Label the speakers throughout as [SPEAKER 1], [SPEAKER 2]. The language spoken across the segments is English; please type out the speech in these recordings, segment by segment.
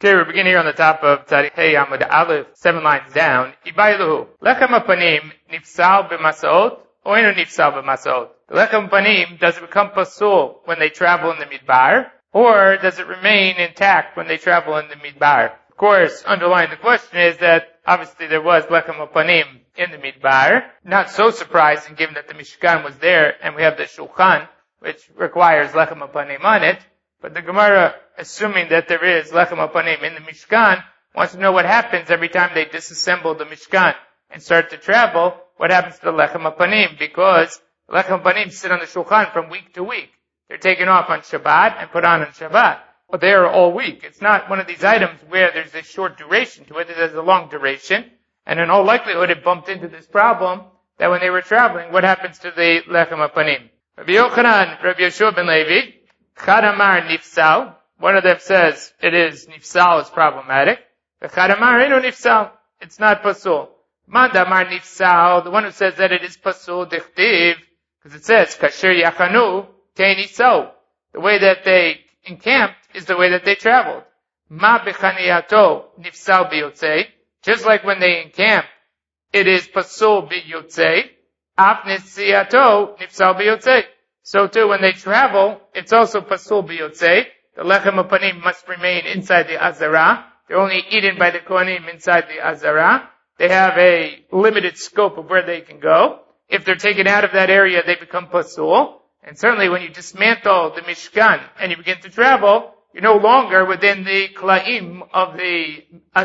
[SPEAKER 1] Okay, we're beginning here on the top of Tarikh Hey Amud Aleph, 7 lines down. Ibayluhu. Lechem hapanim nifsal b'masaot, or inu nifsal b'masaot. The lechem hapanim, does it become pasul when they travel in the midbar, or does it remain intact when they travel in the midbar? Of course, underlying the question is that obviously there was lechem hapanim in the midbar. Not so surprising given that the Mishkan was there and we have the Shulchan, which requires lechem hapanim on it. But the Gemara, assuming that there is lechem hapanim in the Mishkan, wants to know what happens every time they disassemble the Mishkan and start to travel. What happens to the lechem hapanim? Because lechem hapanim sit on the Shulchan from week to week. They're taken off on Shabbat and put on Shabbat. But they are all week. It's not one of these items where there's a short duration to it. There's a long duration. And in all likelihood, it bumped into this problem that when they were traveling, what happens to the lechem hapanim? Rabbi Yochanan, Rabbi Yeshua ben Levi, Chad Amar nifsal. One of them says it is nifsal is problematic. Chad Amar eno nifsal. It's not pasul. Mand Amar nifsal. The one who says that it is pasul dichtiv, because it says kasher yachanu kenisau. The way that they encamped is the way that they traveled. Ma bechaniyato nifsal biyotzei. Just like when they encamp, it is pasul biyotzei. Af nisiyato nifsal biyotzei. So too, when they travel, it's also pasul biyotzei. The lechem hapanim must remain inside the azara. They're only eaten by the kohanim inside the azara. They have a limited scope of where they can go. If they're taken out of that area, they become pasul. And certainly when you dismantle the Mishkan and you begin to travel, you're no longer within the klaim of the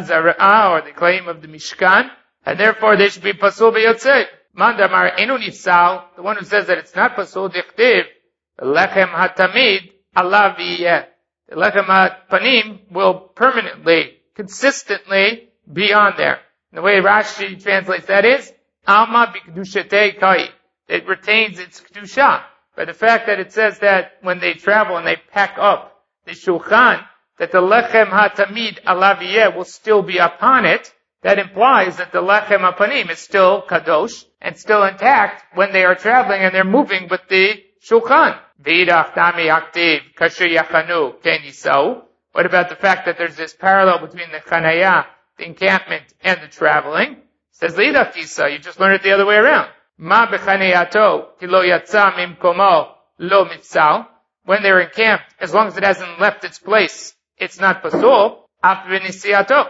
[SPEAKER 1] azara or the klaim of the Mishkan, and therefore they should be pasul biyotzei. Mandamar enu nifsal, the one who says that it's not pasul dichtiv, lechem hatamid alav yiyeh. The lechem hapanim will permanently, consistently be on there. And the way Rashi translates that is, alma b'kedushatei kai. It retains its kedusha. By the fact that it says that when they travel and they pack up the shulchan, that the lechem hatamid alav yiyeh will still be upon it, that implies that the lechem hapanim is still kadosh and still intact when they are traveling and they're moving with the shulchan. V'idach dami aktiv kasher yachanu kenisau. What about the fact that there's this parallel between the chanaya, the encampment, and the traveling? It says l'idach tisa. You just learn it the other way around. Ma b'chanayato ki lo yatsa mimkomo lo mifsal. When they're encamped, as long as it hasn't left its place, it's not pasul. Af v'nisiyato.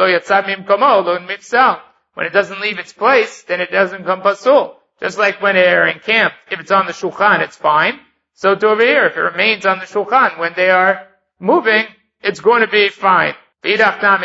[SPEAKER 1] When it doesn't leave its place, then it doesn't come pasul. Just like when they're encamped, if it's on the shulchan, it's fine. So to over here, if it remains on the shulchan when they are moving, it's going to be fine. And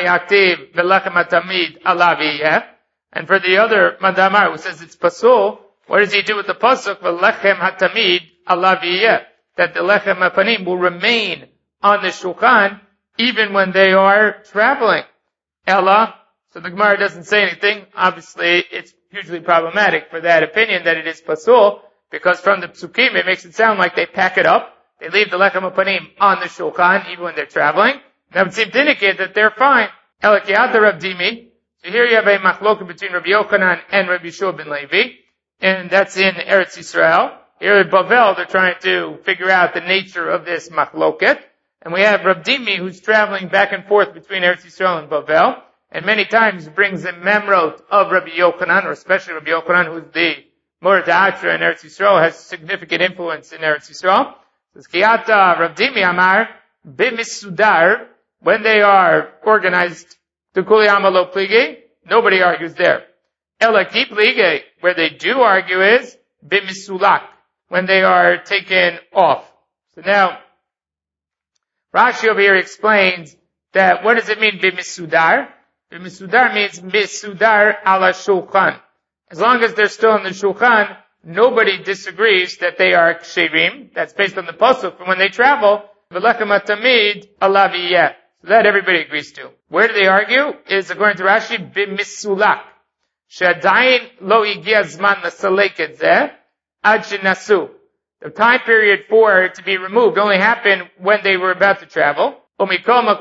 [SPEAKER 1] for the other Mandamar who says it's pasul, what does he do with the pasuk? V'lechem hatamid alav yiyeh. That the lechem hapanim will remain on the shulchan even when they are traveling. Ella, so the Gemara doesn't say anything. Obviously, it's hugely problematic for that opinion that it is pasul, because from the psukim it makes it sound like they pack it up. They leave the lechem hapanim on the shulchan even when they're traveling. That would seem to indicate that they're fine. Ela ki'ata Rav Dimi. So here you have a machloket between Rabbi Yochanan and Rabbi Yeshua ben Levi, and that's in Eretz Yisrael. Here at Bavel, they're trying to figure out the nature of this machloket. And we have Rav Dimi who's traveling back and forth between Eretz Yisrael and Bavel, and many times brings the memrot of Rabbi Yochanan, or especially Rabbi Yochanan, who's the Murad Atra in Eretz Yisrael, has significant influence in Eretz Yisrael. Says Kiyata Rav Dimi Amar b'misudar, when they are organized to Kuli Amalo Plige, nobody argues there. Ela ki plige, where they do argue is b'misulak, when they are taken off. So now, Rashi over here explains that what does it mean b'misudar? B'misudar means misudar ala shulchan. As long as they're still in the shulchan, nobody disagrees that they are ksherim. That's based on the pasuk from when they travel. V'lechem hatamid alav yiyeh. So that everybody agrees to. Where do they argue? Is according to Rashi b'misulak. She'adayin lo igia zman l'salek et zeh ad shenasu. The time period for it to be removed only happened when they were about to travel. But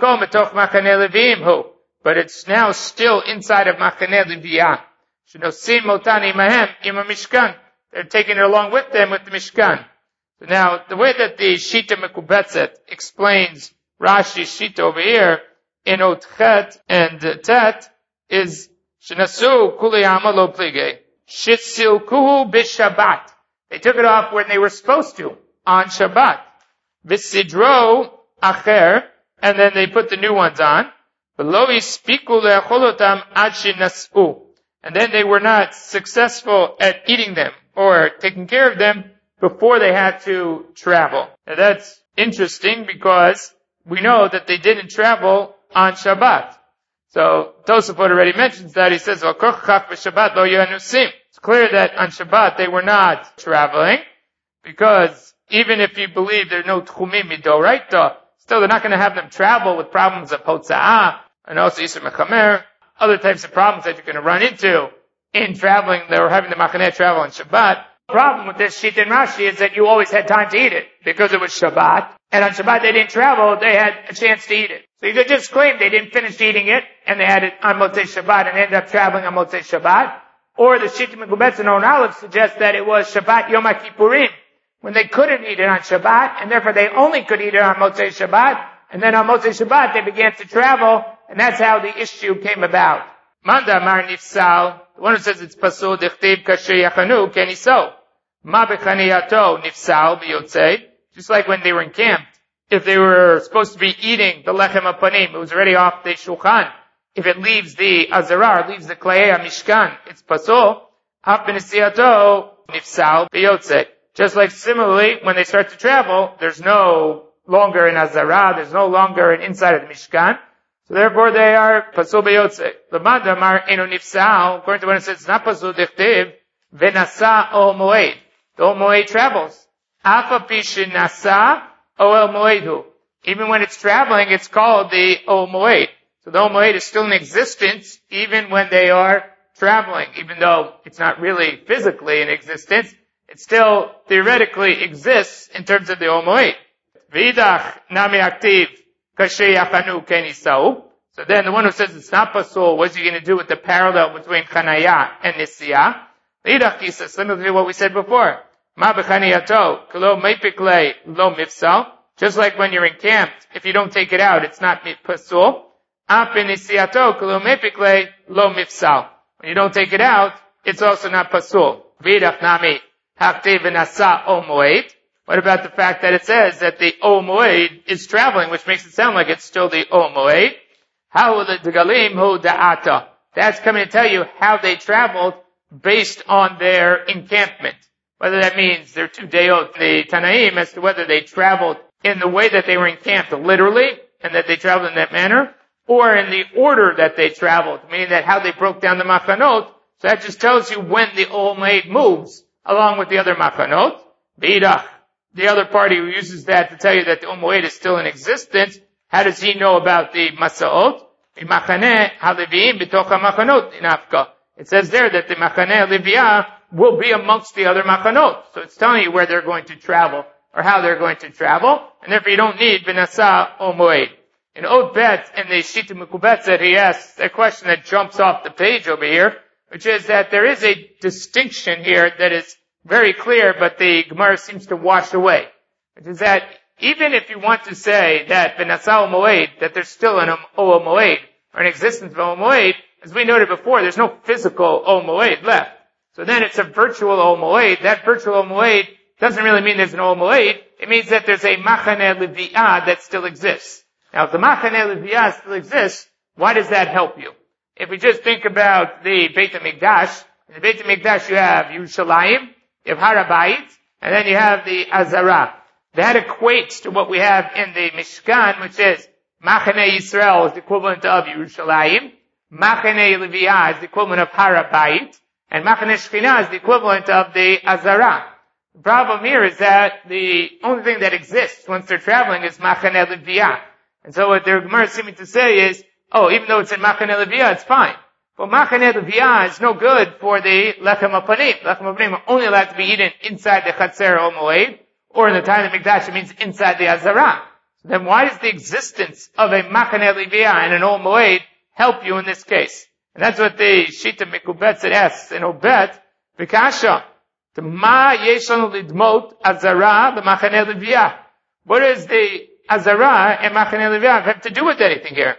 [SPEAKER 1] it's now still inside of Machaneh Leviyah. They're taking it along with them with the Mishkan. So now, the way that the Shita Mekubetzet explains Rashi's Shita over here in Otchet and Tet is Shinasu Kuli Amalo Plige. Shisilkuhu Bishabat. They took it off when they were supposed to, on Shabbat. Visidro Acher, and then they put the new ones on. And then they were not successful at eating them or taking care of them before they had to travel. Now that's interesting because we know that they didn't travel on Shabbat. So Tosafot already mentions that. He says, it's clear that on Shabbat they were not traveling because even if you believe there's no tchumim midoraita, still they're not going to have them travel with problems of hotza'ah and also Yisur Mechamer, other types of problems that you're going to run into in traveling. They were having the machaneh travel on Shabbat. The problem with this Shita and Rashi is that you always had time to eat it because it was Shabbat. And on Shabbat they didn't travel, they had a chance to eat it. So you could just claim they didn't finish eating it and they had it on Motzei Shabbat and ended up traveling on Motzei Shabbat. Or the Shita Mekubetz and On Aleph suggests that it was Shabbat Yom HaKippurim when they couldn't eat it on Shabbat and therefore they only could eat it on Motzei Shabbat. And then on Motzei Shabbat they began to travel and that's how the issue came about. Manda Mar Nifsal, the one who says it's Pasul Dichtiv Kasher Yachanu Keniso. Ma Bechaniyato Nifsal Biyotzei. Just like when they were encamped. If they were supposed to be eating the Lechem HaPanim, it was already off the Shulchan. If it leaves the Azara, leaves the Klei HaMishkan, it's Pasul. Haf B'Nesiyato Nifsal Biyotzei. Just like similarly, when they start to travel, there's no longer an Azara, there's no longer an inside of the Mishkan. So therefore they are Pasul B'Yotzei. L'mad Amar Eno Nifsal, according to when it says, it's not Pasul Dichtiv, V'Nasa Ol Moed. The Ol Moed travels. Afa Pishin Nasa Ol Moedhu. Even when it's traveling, it's called the Ol Moed. So the Ol Moed is still in existence even when they are traveling. Even though it's not really physically in existence, it still theoretically exists in terms of the Ol Moed. V'idach Nami Aktiv Kasher Yachanu Kenisau. So then the one who says it's not Pasul, what's he going to do with the parallel between Chanaya and Nisiyah? V'idach Kisa, similar to what we said before. Ma b'chaniyato, k'lo meipiklei lo mifsal. Just like when you're encamped, if you don't take it out, it's not pasul. Af b'nisiyato, k'lo meipiklei lo mifsal. When you don't take it out, it's also not pasul. V'idach nami haktiv v'nasa o moed. What about the fact that it says that the o moed is traveling, which makes it sound like it's still the o moed? How the galim hu da'ata. That's coming to tell you how they traveled based on their encampment. Whether that means they're two dayot, the Tanaim, as to whether they traveled in the way that they were encamped literally, and that they traveled in that manner, or in the order that they traveled, meaning that how they broke down the machanot. So that just tells you when the Ol Moed moves, along with the other machanot. B'idach, the other party who uses that to tell you that the Ol Moed is still in existence, how does he know about the Masaot? Machaneh haleviim b'toch ha-machanot inafka. It says there that the Machaneh Leviah will be amongst the other machanot. So it's telling you where they're going to travel, or how they're going to travel, and therefore you don't need V'nasa o Moed. In Od Bet, in the Shita Mekubetz, he asks a question that jumps off the page over here, which is that there is a distinction here that is very clear, but the Gemara seems to wash away. Which is that even if you want to say that V'nasa o Moed, that there's still an o Moed, or an existence of o Moed, as we noted before, there's no physical o Moed left. So then it's a virtual Ol Moed. That virtual Ol Moed doesn't really mean there's an Ol Moed. It means that there's a Machaneh Leviah that still exists. Now if the Machaneh Leviah still exists, why does that help you? If we just think about the Beit HaMikdash, in the Beit HaMikdash you have Yerushalayim, you have Har HaBayit, and then you have the Azara. That equates to what we have in the Mishkan, which is Machaneh Yisrael is the equivalent of Yerushalayim, Machaneh Leviah is the equivalent of Har HaBayit, and Machaneh Shekhinah is the equivalent of the Azara. The problem here is that the only thing that exists once they're traveling is Machaneh Leviah. And so what the Gemara is seeming to say is, even though it's in Machaneh Leviah, it's fine. But Machaneh Leviah is no good for the Lechem HaPanim. Lechem HaPanim are only allowed to be eaten inside the Chatzer Ol Moed, or in the time of the Mikdash, it means inside the Azara. So then why does the existence of a Machaneh Leviah and an Ol Moed help you in this case? And that's what the Shita Mekubetz asks in Obet, Vikasha, the Ma Yeshon Lidmot Azara, the Machaneh Leviah. What does the Azara and Machaneh Leviah have to do with anything here?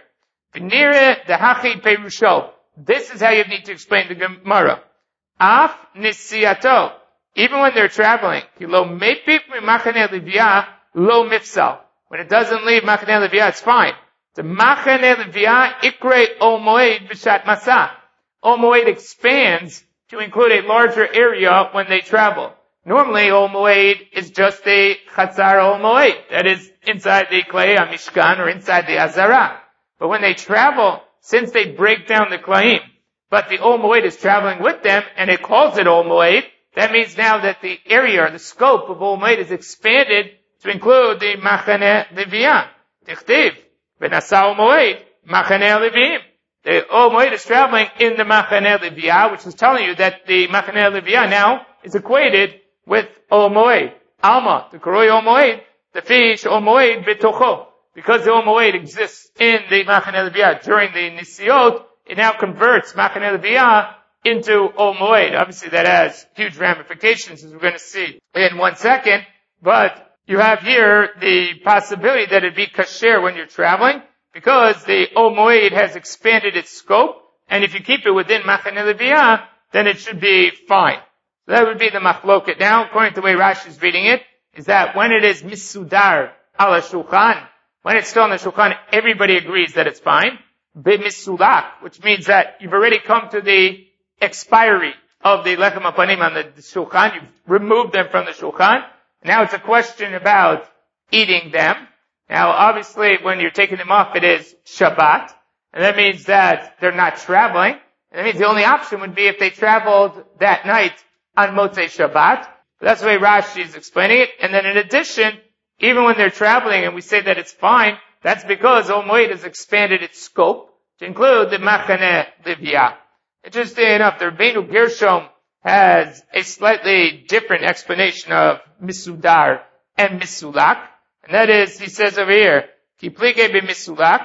[SPEAKER 1] V'nire dehachi perusho. This is how you need to explain the Gemara. Af nisiato. Even when they're traveling, lo mepik mimachane levia lo mifsal. When it doesn't leave machane levia, it's fine. The machane levia ikre ol moed b'shat masa. Ol moed expands to include a larger area when they travel. Normally, ol moed is just a chatzar ol moed. That is inside the klei mishkan or inside the azara. But when they travel, since they break down the klaim, but the ol moed is traveling with them, and it calls it ol moed, that means now that the area or the scope of ol moed is expanded to include the machane levia. Tichtiv, v'nasa ol moed, machane levim. The ol moed is traveling in the machane levia, which is telling you that the machane levia now is equated with ol moed. Alma, the koroi ol moed, the fish ol moed betocho. Because the ol moed exists in the machane levia during the nisiot, it now converts machane levia into ol moed. Obviously that has huge ramifications, as we're going to see in 1 second, but you have here the possibility that it'd be kasher when you're traveling, because the ol moed has expanded its scope, and if you keep it within machane levia, then it should be fine. So that would be the machloket. Now, according to the way Rashi is reading it, is that when it is misudar ala shulchan, when it's still on the shulchan, everybody agrees that it's fine. B'misulak, which means that you've already come to the expiry of the lechem apanim on the shulchan. You've removed them from the shulchan. Now it's a question about eating them. Now, obviously, when you're taking them off, it is Shabbat, and that means that they're not traveling. And that means the only option would be if they traveled that night on Motzei Shabbat. But that's the way Rashi is explaining it. And then in addition, even when they're traveling and we say that it's fine, that's because ol moed has expanded its scope to include the machane levia. Interesting enough, the Rabbeinu Gershom has a slightly different explanation of misudar and misulak. And that is, he says over here, ki plige b'misulak,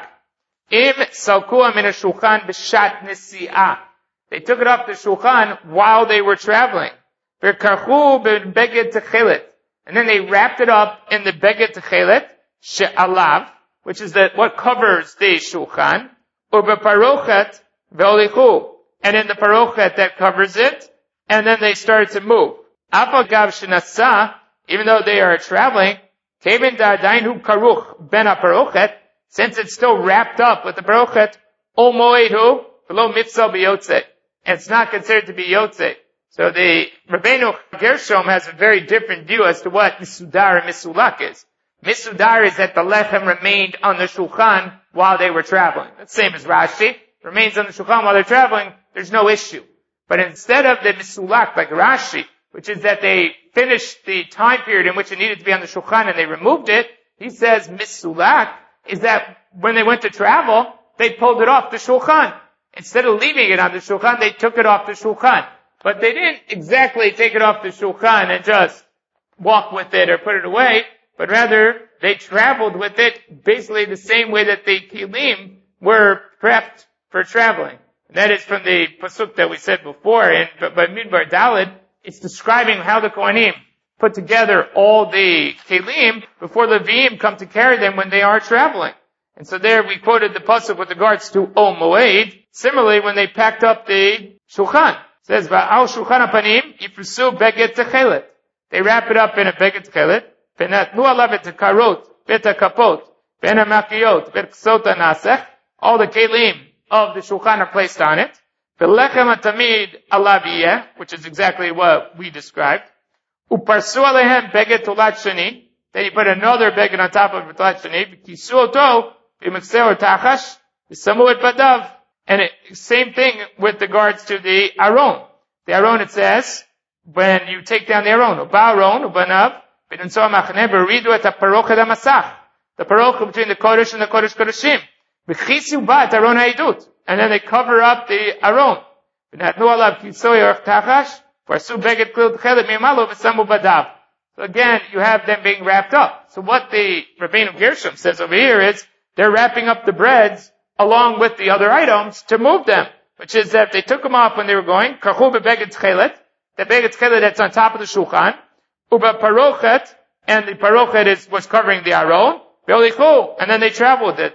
[SPEAKER 1] im salkua min ha-shulchan b'shat nesi'ah. They took it off the shulchan while they were traveling. V'karchu b'beged techelet. And then they wrapped it up in the beged techelet, she'alav, which is what covers the shulchan, u'b'parochet ve'olichu. And in the parochet that covers it, and then they started to move. Afagav shenasa, even though they are traveling, Kevin da'adainu karuch ben ha-parochet, since it's still wrapped up with the parochet, ol moedu below mitzvah b'yotzei. And it's not considered to be yotzei. So the Rabbeinu Gershom has a very different view as to what misudar and misulak is. Misudar is that the lechem remained on the shulchan while they were traveling. That's the same as Rashi. Remains on the shulchan while they're traveling, there's no issue. But instead of the misulak, like Rashi, which is that they finished the time period in which it needed to be on the shulchan and they removed it, he says misulak is that when they went to travel, they pulled it off the shulchan. Instead of leaving it on the shulchan, they took it off the shulchan. But they didn't exactly take it off the shulchan and just walk with it or put it away, but rather they traveled with it basically the same way that the kilim were prepped for traveling. And that is from the pasuk that we said before, and by Midbar Daled, it's describing how the Kohanim put together all the kelim before the Leviim come to carry them when they are traveling. And so there we quoted the pasuk with regards to ol moed. Similarly, when they packed up the shulchan, it says va'al shulchan hapanim yifrusu beged techelet. They wrap it up in a beged techelet. V'natnu alav et karot, bet hakapot, ben hamakiyot, bet ksot hanasech. All the kelim of the shulchan are placed on it. V'lechem hatamid alav yeh, which is exactly what we described. Uparsu alehem beged tulat sheni. Then you put another beged on top of tulat sheni. V'kisu oto v'mikseo tachash v'samu et badav. And same thing with regards to the aron. The aron, it says, when you take down the aron, uba aron, ubanav, b'nunso machne b'ridu et ha-parochet ha-masach. The parochet between the kodesh and the kodesh kodeshim. V'chisi uba et aron ha'idut. And then they cover up the aron. V'natnu alav kiso yorach tachash, v'arsu beged klil t'chelet mi'amalo v'samu badav. So again, you have them being wrapped up. So what the Rabbeinu Gershom says over here is, they're wrapping up the breads along with the other items to move them, which is that they took them off when they were going, kachu bebeged tchelet, the beged tchelet that's on top of the shulchan, uba parochet, and the parochet was covering the aron, ve'olichu, and then they traveled with it.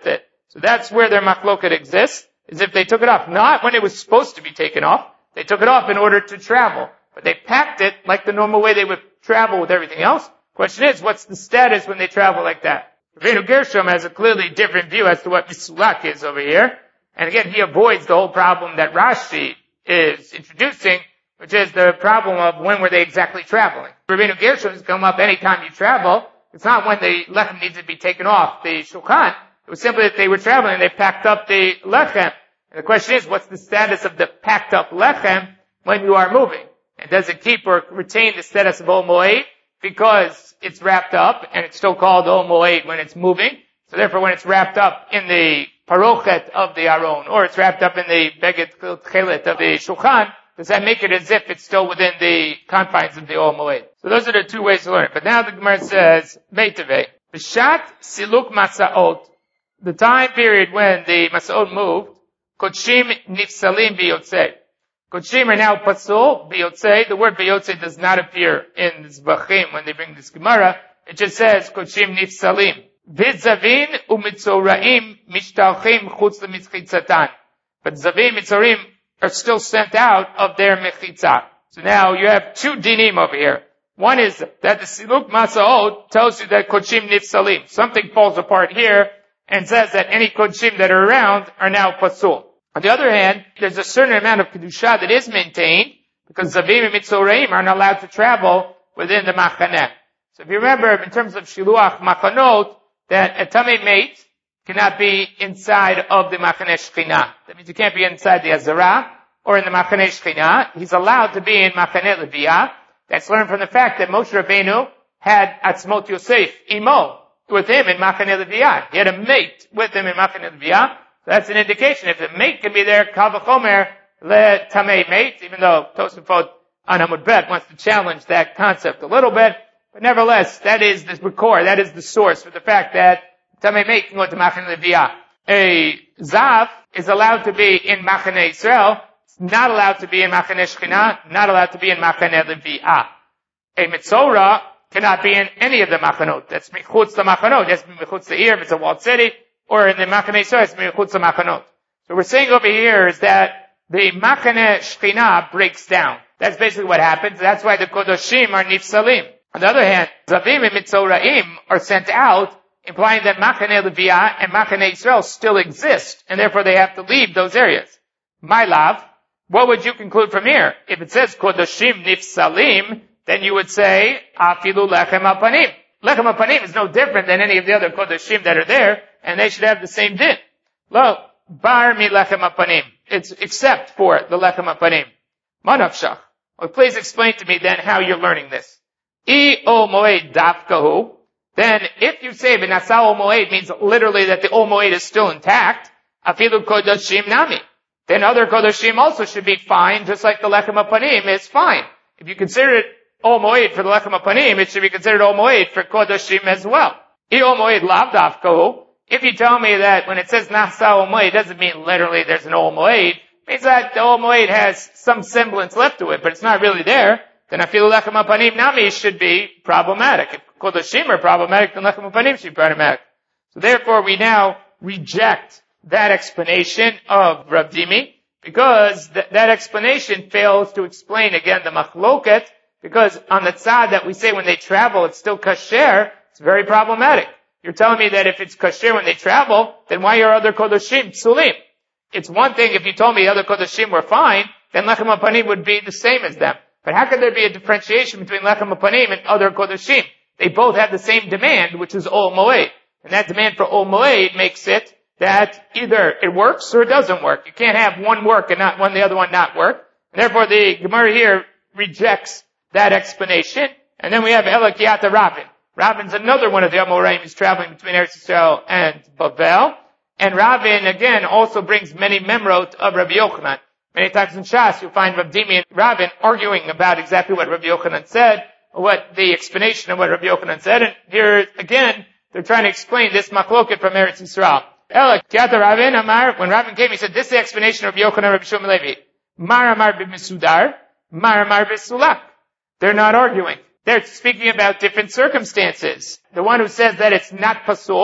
[SPEAKER 1] So that's where their machloket exists, is if they took it off. Not when it was supposed to be taken off. They took it off in order to travel. But they packed it like the normal way they would travel with everything else. Question is, what's the status when they travel like that? Rabbeinu Gershom has a clearly different view as to what misulak is over here. And again, he avoids the whole problem that Rashi is introducing, which is the problem of when were they exactly traveling. Rabbeinu Gershom has come up anytime you travel. It's not when the lechem needs to be taken off the shulchan. It was simply that they were traveling and they packed up the lechem. And the question is, what's the status of the packed up lechem when you are moving? And does it keep or retain the status of Ol Moed because it's wrapped up and it's still called Ol Moed when it's moving? So therefore when it's wrapped up in the parochet of the aron or it's wrapped up in the beged chelet of the shulchan, does that make it as if it's still within the confines of the Ol Moed? So those are the two ways to learn it. But now the Gemara says, Meitaveh, B'shat siluk masaot, the time period when the masaot moved, Kodshim nifsalim biyotzei. Kodshim are now pasul biyotzei. The word biyotzei does not appear in the Zvachim when they bring this Gemara. It just says Kodshim nifsalim. V'zavin u'mitzoraim mishtalchim chutz l'mitchitzatan. But zavim, mitzorim are still sent out of their mechitzah. So now you have two dinim over here. One is that the siluk masaot tells you that Kodshim nifsalim. Something falls apart here and says that any Kodshim that are around are now pasul. On the other hand, there's a certain amount of Kedusha that is maintained because Zavim and Mitzoraim are not allowed to travel within the Machaneh. So if you remember, in terms of Shiluach Machanot, that a Tamei Meit cannot be inside of the Machaneh Shechina. That means he can't be inside the Azara or in the Machaneh Shechina. He's allowed to be in Machaneh Leviyah. That's learned from the fact that Moshe Rabbeinu had Atzmot Yosef, Imo, with him in Machaneh Leviyah. He had a mate with him in Machaneh Leviyah. That's an indication. If the mate can be there, Kal v'chomer le tamei mate, even though Tosafot on Amud Bet wants to challenge that concept a little bit, but nevertheless, that is the core, that is the source for the fact that tamei mate can go to Machaneh Leviyah. A zav is allowed to be in Machaneh Yisrael, not allowed to be in Machaneh Shechina, not allowed to be in Machaneh Leviyah. A mitzora cannot be in any of the machanot. That's michutz the machanot. That's michutz the ir if it's a walled city. Or in the Machaneh Yisrael, it's Mechutz HaMachanot. So we're saying over here is that the Machaneh Shechina breaks down. That's basically what happens. That's why the Kodoshim are Nifsalim. On the other hand, Zavim and Mitzoraim are sent out, implying that Machaneh Leviyah and Machaneh Yisrael still exist, and therefore they have to leave those areas. My love, what would you conclude from here? If it says Kodoshim Nifsalim, then you would say, Afilu Lechem HaPanim. Lechem HaPanim is no different than any of the other Kodoshim that are there, and they should have the same din. Lo, bar mi lechem hapanim. It's except for the lechem hapanim. Manavshach. Well, please explain to me then how you're learning this. I ol moed dafkahu. Then if you say v'nasa ol moed means literally that the ol moed is still intact, afilu kodoshim nami. Then other kodoshim also should be fine, just like the lechem hapanim is fine. If you consider it ol moed for the lechem hapanim, it should be considered ol moed for kodoshim as well. I ol moed lav dafkahu. If you tell me that when it says Nasa Ol Moed, it doesn't mean literally there's an Ol Moed. It means that the Ol Moed has some semblance left to it, but it's not really there. Then Afilu Lechem HaPanim Nami should be problematic. If Kodoshim are problematic, then Lechem HaPanim should be problematic. So therefore we now reject that explanation of Rav Dimi, because that explanation fails to explain again the Machloket, because on the tzad that we say when they travel it's still kasher, it's very problematic. You're telling me that if it's kasher when they travel, then why are other kodoshim psulim? It's one thing if you told me the other kodoshim were fine, then lechem hapanim would be the same as them. But how could there be a differentiation between lechem hapanim and other kodoshim? They both have the same demand, which is ol moed. And that demand for ol moed makes it that either it works or it doesn't work. You can't have one work and not the other one not work. And therefore the Gemara here rejects that explanation. And then we have Elakiata Ravin. Ravin's another one of the Amoraim who's traveling between Eretz Yisrael and Bavel. And Ravin, again, also brings many memrot of Rabbi Yochanan. Many times in Shas, you'll find Rav Dimi and Ravin arguing about exactly what Rabbi Yochanan said, or what the explanation of what Rabbi Yochanan said. And here, again, they're trying to explain this machloket from Eretz Yisrael. Ela, Kiata Ravin Amar, when Ravin came, he said, this is the explanation of Rabbi Yochanan, Rabbi Shlomo Levi. Mar Amar b'Misudar, Mar Amar b'Sulak. They're not arguing. They're speaking about different circumstances. The one who says that it's not pasul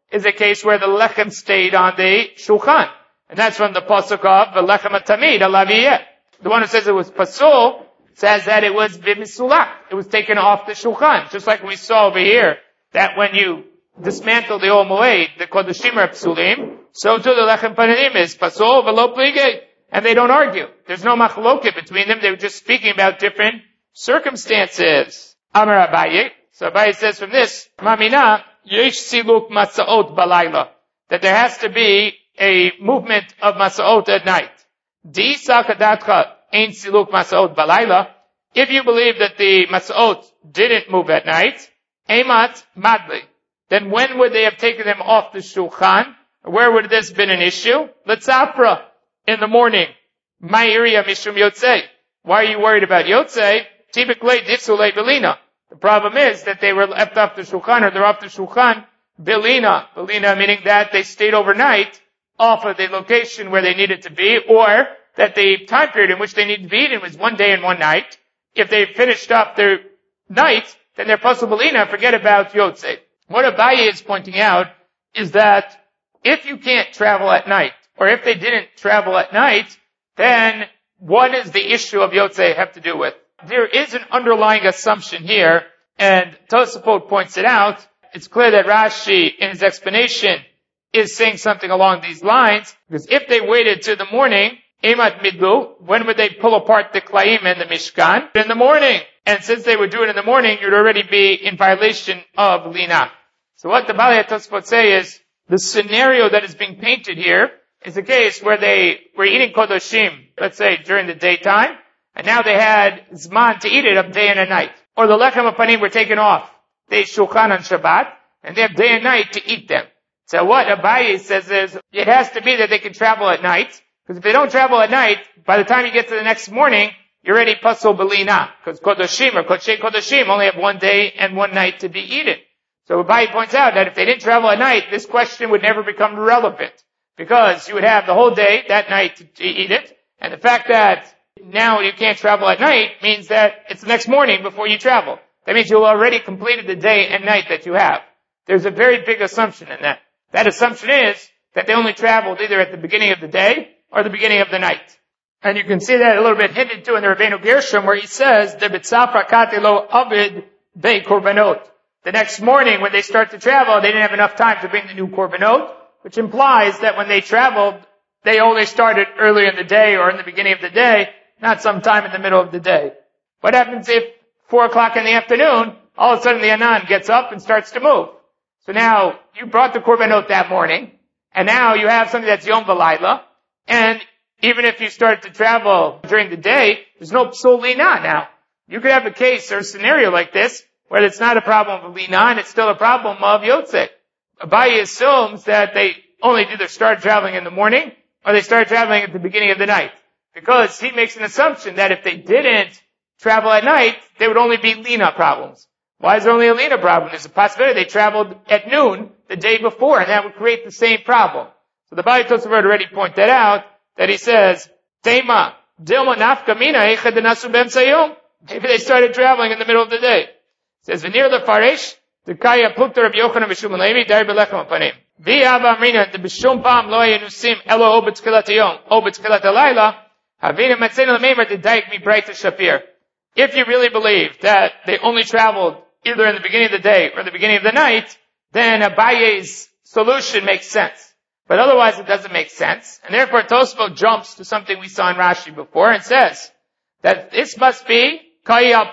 [SPEAKER 1] is a case where the lechem stayed on the shulchan. And that's from the pasuk of Lechem Tamid Alaviyeh. The one who says it was pasul says that it was bimisulak. It was taken off the shulchan. Just like we saw over here, that when you dismantle the Ol Moed, the Kodashim are psulim, so too the Lechem Panim is pasul v'lo pligei. And they don't argue. There's no machloket between them. They were just speaking about different circumstances. Amar Abaye. So Abaye says from this, Mamina, yesh siluk matzaot balayla. That there has to be a movement of masaot at night. Di sakadatcha ein siluk masaot balayla. If you believe that the masaot didn't move at night, emat madli. Then when would they have taken them off the shulchan? Where would this have been an issue? L'tzafra, in the morning. Ma'iriya mishum yotzei. Why are you worried about yotzei? Typically, ditsulei belina. The problem is that they were left off the shulchan, or they're off the shulchan, belina. Belina meaning that they stayed overnight off of the location where they needed to be, or that the time period in which they needed to be eaten was one day and one night. If they finished up their night, then they're pasul belina, forget about yotzei. What Abaye is pointing out is that if you can't travel at night, or if they didn't travel at night, then what does the issue of yotzei have to do with? There is an underlying assumption here, and Tosafot points it out. It's clear that Rashi, in his explanation, is saying something along these lines, because if they waited till the morning, Emat Midlu, when would they pull apart the Klaim and the Mishkan? In the morning. And since they would do it in the morning, you'd already be in violation of Lina. So what the Balei Tosafot say is, the scenario that is being painted here is a case where they were eating Kodoshim, let's say during the daytime, and now they had Zman to eat it of day and a night. Or the Lechem Apanim were taken off. They shulchan on Shabbat, and they have day and night to eat them. So what Abaye says is, it has to be that they can travel at night, because if they don't travel at night, by the time you get to the next morning, you're already pasul belina, because Kodoshim or Kodshe Kodoshim only have one day and one night to be eaten. So Abaye points out that if they didn't travel at night, this question would never become relevant, because you would have the whole day, that night, to eat it, and the fact that now you can't travel at night means that it's the next morning before you travel. That means you've already completed the day and night that you have. There's a very big assumption in that. That assumption is that they only traveled either at the beginning of the day or the beginning of the night. And you can see that a little bit hinted to in the Rabbeinu Gershom, where he says, the B'tzafra katilo avid bei korbanot. The next morning when they start to travel, they didn't have enough time to bring the new korbanot, which implies that when they traveled, they only started early in the day or in the beginning of the day, not sometime in the middle of the day. What happens if 4 o'clock in the afternoon, all of a sudden the Anan gets up and starts to move? So now, you brought the korbanot that morning, and now you have something that's Yom V'Layla, and even if you start to travel during the day, there's no psul lina now. You could have a case or a scenario like this, where it's not a problem of lina, and it's still a problem of yotzei. Abaye assumes that they only either start traveling in the morning, or they start traveling at the beginning of the night. Because he makes an assumption that if they didn't travel at night, there would only be lina problems. Why is there only a lina problem? There's a possibility they traveled at noon the day before, and that would create the same problem. So the Balei Tosafot already pointed out that he says, Tema, Dilma nafka mina echad denasu b'emtzayom. Maybe they started traveling in the middle of the day. It says, V'nir lefaresh, the kaya plukta Rabbi Yochanan b'shum levi, dari b'lechem apanim. V'yava amrina, the b'shum pam lo yenusim elo o b'tchilat hayom, o b'tchilat halayla, havina metzena l'meimer the daik mi bright shapir. If you really believe that they only traveled either in the beginning of the day or the beginning of the night, then Abaye's solution makes sense. But otherwise it doesn't make sense. And therefore Tosafot jumps to something we saw in Rashi before and says that this must be that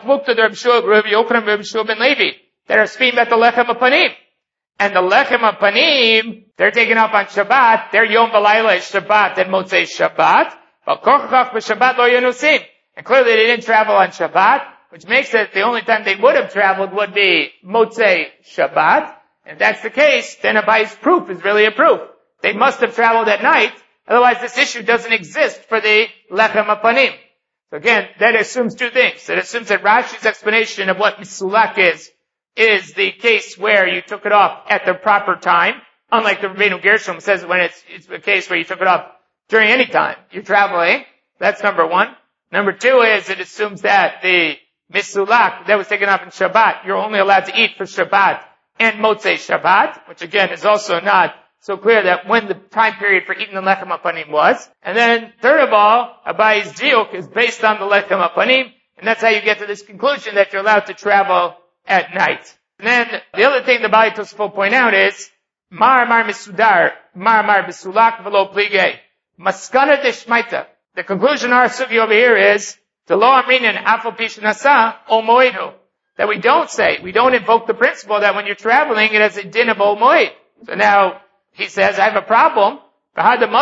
[SPEAKER 1] are speaking about the Lechem Apanim. And the Lechem Apanim, they're taken up on Shabbat, their Yom V'Layla is Shabbat and Motzei Shabbat, but Korchach b'Shabbat lo yenusim. And clearly they didn't travel on Shabbat, which makes it the only time they would have traveled would be Motzei Shabbat. And if that's the case, then Abaye's proof is really a proof. They must have traveled at night, otherwise this issue doesn't exist for the Lechem Apanim. So again, that assumes two things. It assumes that Rashi's explanation of what Misulak is the case where you took it off at the proper time, unlike the Rabbeinu Gershom says when it's a case where you took it off during any time you're traveling. That's number one. Number two is it assumes that the Misulak that was taken off in Shabbat, you're only allowed to eat for Shabbat and Motzei Shabbat, which again is also not so clear that when the time period for eating the Lechem HaPanim was. And then, third of all, Abayi's diuk is based on the Lechem HaPanim, and that's how you get to this conclusion that you're allowed to travel at night. And then, the other thing the Abayi Tosfot point out is, Mar Misudar, Mar Bisulak Velo Plige, Maskana Deshmaita. The conclusion of our sugi over here is, the law Amrinan Afal Pishanasa O Moedu. That we don't invoke the principle that when you're traveling, it has a din of O Moed. So now, he says, I have a problem. We have in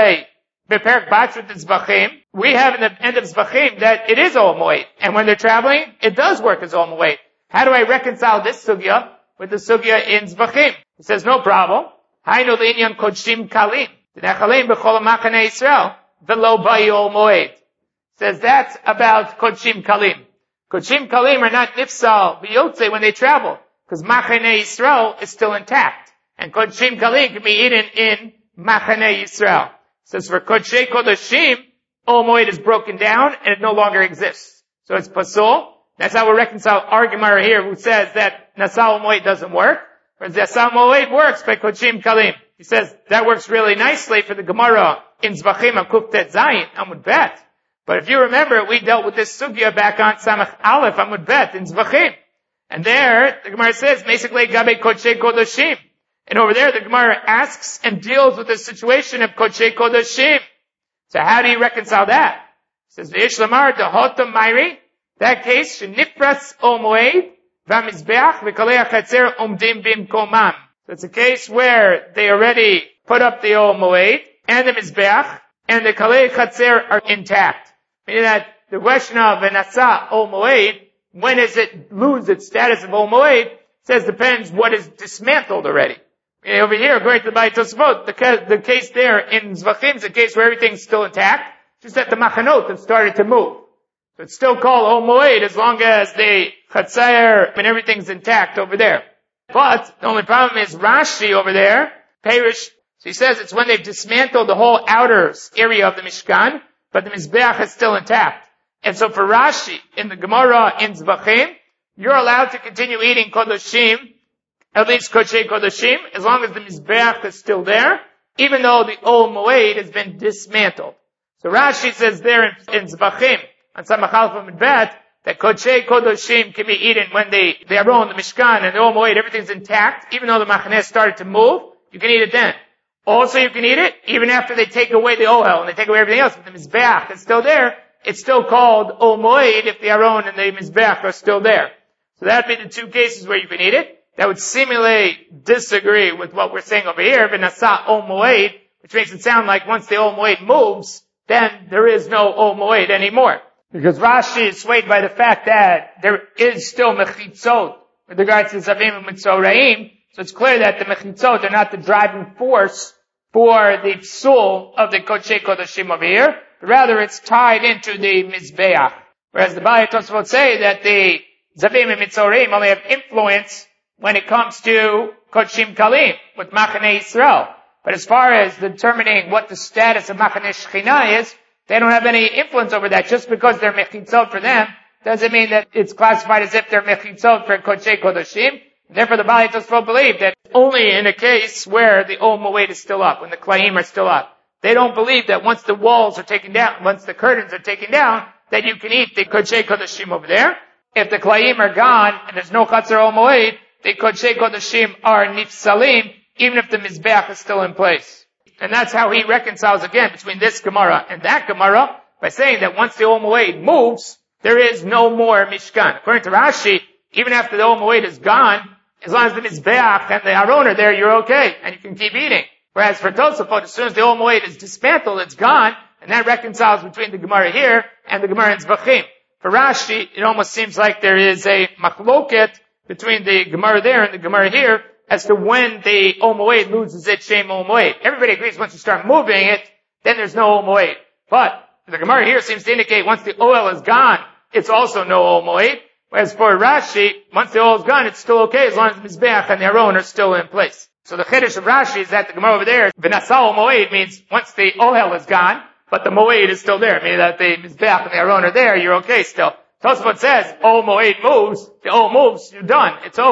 [SPEAKER 1] the end of Zvachim that it is Ol Moed. And when they're traveling, it does work as Ol Moed. How do I reconcile this sugya with the sugya in Zvachim? He says, no problem. Hainu l'inyan kodshim kalim. T'nechalim b'chol machane Yisrael. V'lo ba'i Ol Moed. Says that's about kodshim kalim. Kodshim kalim are not nifsal b'yotze when they travel. Because machane Yisrael is still intact. And Kodshim Kalim can be eaten in Machane Yisrael. It says for Kodshei Kodashim, Ol Moed is broken down and it no longer exists. So it's Pasul. That's how we reconcile our Gemara here who says that Nasa Ol Moed doesn't work. Whereas Nasa Ol Moed works by Kodshim Kalim. He says that works really nicely for the Gemara in Zvachim Akuftet Zayin, Amud Bet. But if you remember, we dealt with this sugya back on Samach Aleph, Amud Bet, in Zvachim. And there, the Gemara says, basically, Gabe Kodshei Kodashim. And over there, the Gemara asks and deals with the situation of Kodshei Kodashim. So how do you reconcile that? It says, V'yish lamar dehotam mayri, that case, shenifras Ol Moed, v'amizbeach, v'kalei hachatzer umdim bimkomam. So it's a case where they already put up the Ol Moed, and the mizbeach, and the kalei chatzer are intact. Meaning that the question of v'nasa Ol Moed, when does it lose its status of Ol Moed, says depends what is dismantled already. Over here, according to the Abayi Tosfot, the case there in Zvachim is a case where everything's still intact, just that the machanot have started to move. So it's still called Ol Moed as long as the Chatzair and everything's intact over there. But the only problem is Rashi over there, Perish, so he says it's when they've dismantled the whole outer area of the Mishkan, but the Mizbeach is still intact. And so for Rashi, in the Gemara in Zvachim, you're allowed to continue eating Kodoshim, at least Kodshei Kodashim, as long as the Mizbeach is still there, even though the Ol Moed has been dismantled. So Rashi says there in Zvachim, on Samach Aleph Amud Bet, that Kodshei Kodashim can be eaten when the Aron, the Mishkan, and the Ol Moed, everything's intact, even though the Machaneh started to move, you can eat it then. Also you can eat it, even after they take away the Ohel, and they take away everything else, but the Mizbeach is still there, it's still called Ol Moed if the Aron and the Mizbeach are still there. So that would be the two cases where you can eat it. That would seemingly disagree with what we're saying over here, V'nasa Ol Moed, which makes it sound like once the Ol Moed moves, then there is no Ol Moed anymore. Because Rashi is swayed by the fact that there is still mechitzot with regards to Zavim and Mitzoraim, so it's clear that the mechitzot are not the driving force for the psul of the Kodshei Kodashim over here, but rather it's tied into the Mizbeach. Whereas the Abayi Tosfot say that the Zavim and Mitzoraim only have influence when it comes to Kodshim Kalim, with Machane Yisrael. But as far as determining what the status of Machane Shechina is, they don't have any influence over that. Just because they're mechitzot for them, doesn't mean that it's classified as if they're mechitzot for Kodshei Kodashim. Therefore the Abayi Tosfot believe that only in a case where the Ol Moed is still up, when the Klaim are still up. They don't believe that once the walls are taken down, once the curtains are taken down, that you can eat the Kodshei Kodashim over there. If the Klaim are gone, and there's no Chatzar Ol Moed, the Kodshei Kodashim are nifsalim, even if the Mizbeach is still in place. And that's how he reconciles again between this Gemara and that Gemara, by saying that once the Ol Moed moves, there is no more Mishkan. According to Rashi, even after the Ol Moed is gone, as long as the Mizbeach and the Aron are there, you're okay, and you can keep eating. Whereas for Tosafot, as soon as the Ol Moed is dismantled, it's gone, and that reconciles between the Gemara here and the Gemara in Zvachim. For Rashi, it almost seems like there is a machloket between the Gemara there and the Gemara here, as to when the Ol Moed loses its Shem Ol Moed. Everybody agrees once you start moving it, then there's no Ol Moed. But the Gemara here seems to indicate once the oil is gone, it's also no Ol Moed. Whereas for Rashi, once the oil is gone, it's still okay as long as the Mizbeach and the Aron are still in place. So the Chiddush of Rashi is that the Gemara over there, V'nasa Ol Moed means once the oil is gone, but the Moed is still there, meaning that the Mizbeach and the Aron are there, you're okay still. Tosafot says, Ol Moed moves, the oil moves, you're done, it's over.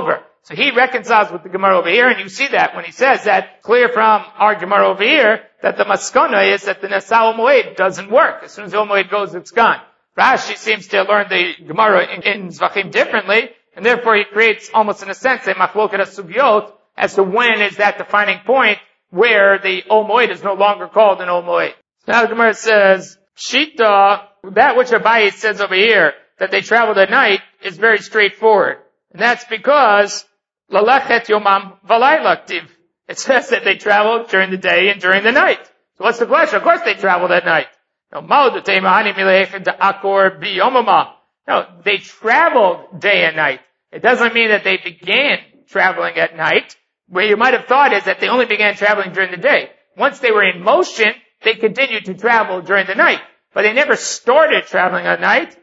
[SPEAKER 1] So he reconciles with the Gemara over here, and you see that when he says that, clear from our Gemara over here, that the maskana is that the Nesal Moed doesn't work. As soon as the Moed goes, it's gone. Rashi seems to learn the Gemara in Zvachim differently, and therefore he creates almost in a sense a machloket sugyot as to when is that defining point where the Ol Moed is no longer called an Ol Moed. So now the Gemara says, Shita, that which Abaye says over here, that they traveled at night, is very straightforward. And that's because Lalachet Yomam Valaylaktiv. It says that they traveled during the day and during the night. So what's the question? Of course they traveled at night. No, they traveled day and night. It doesn't mean that they began traveling at night. Where you might have thought is that they only began traveling during the day. Once they were in motion, they continued to travel during the night. But they never started traveling at night.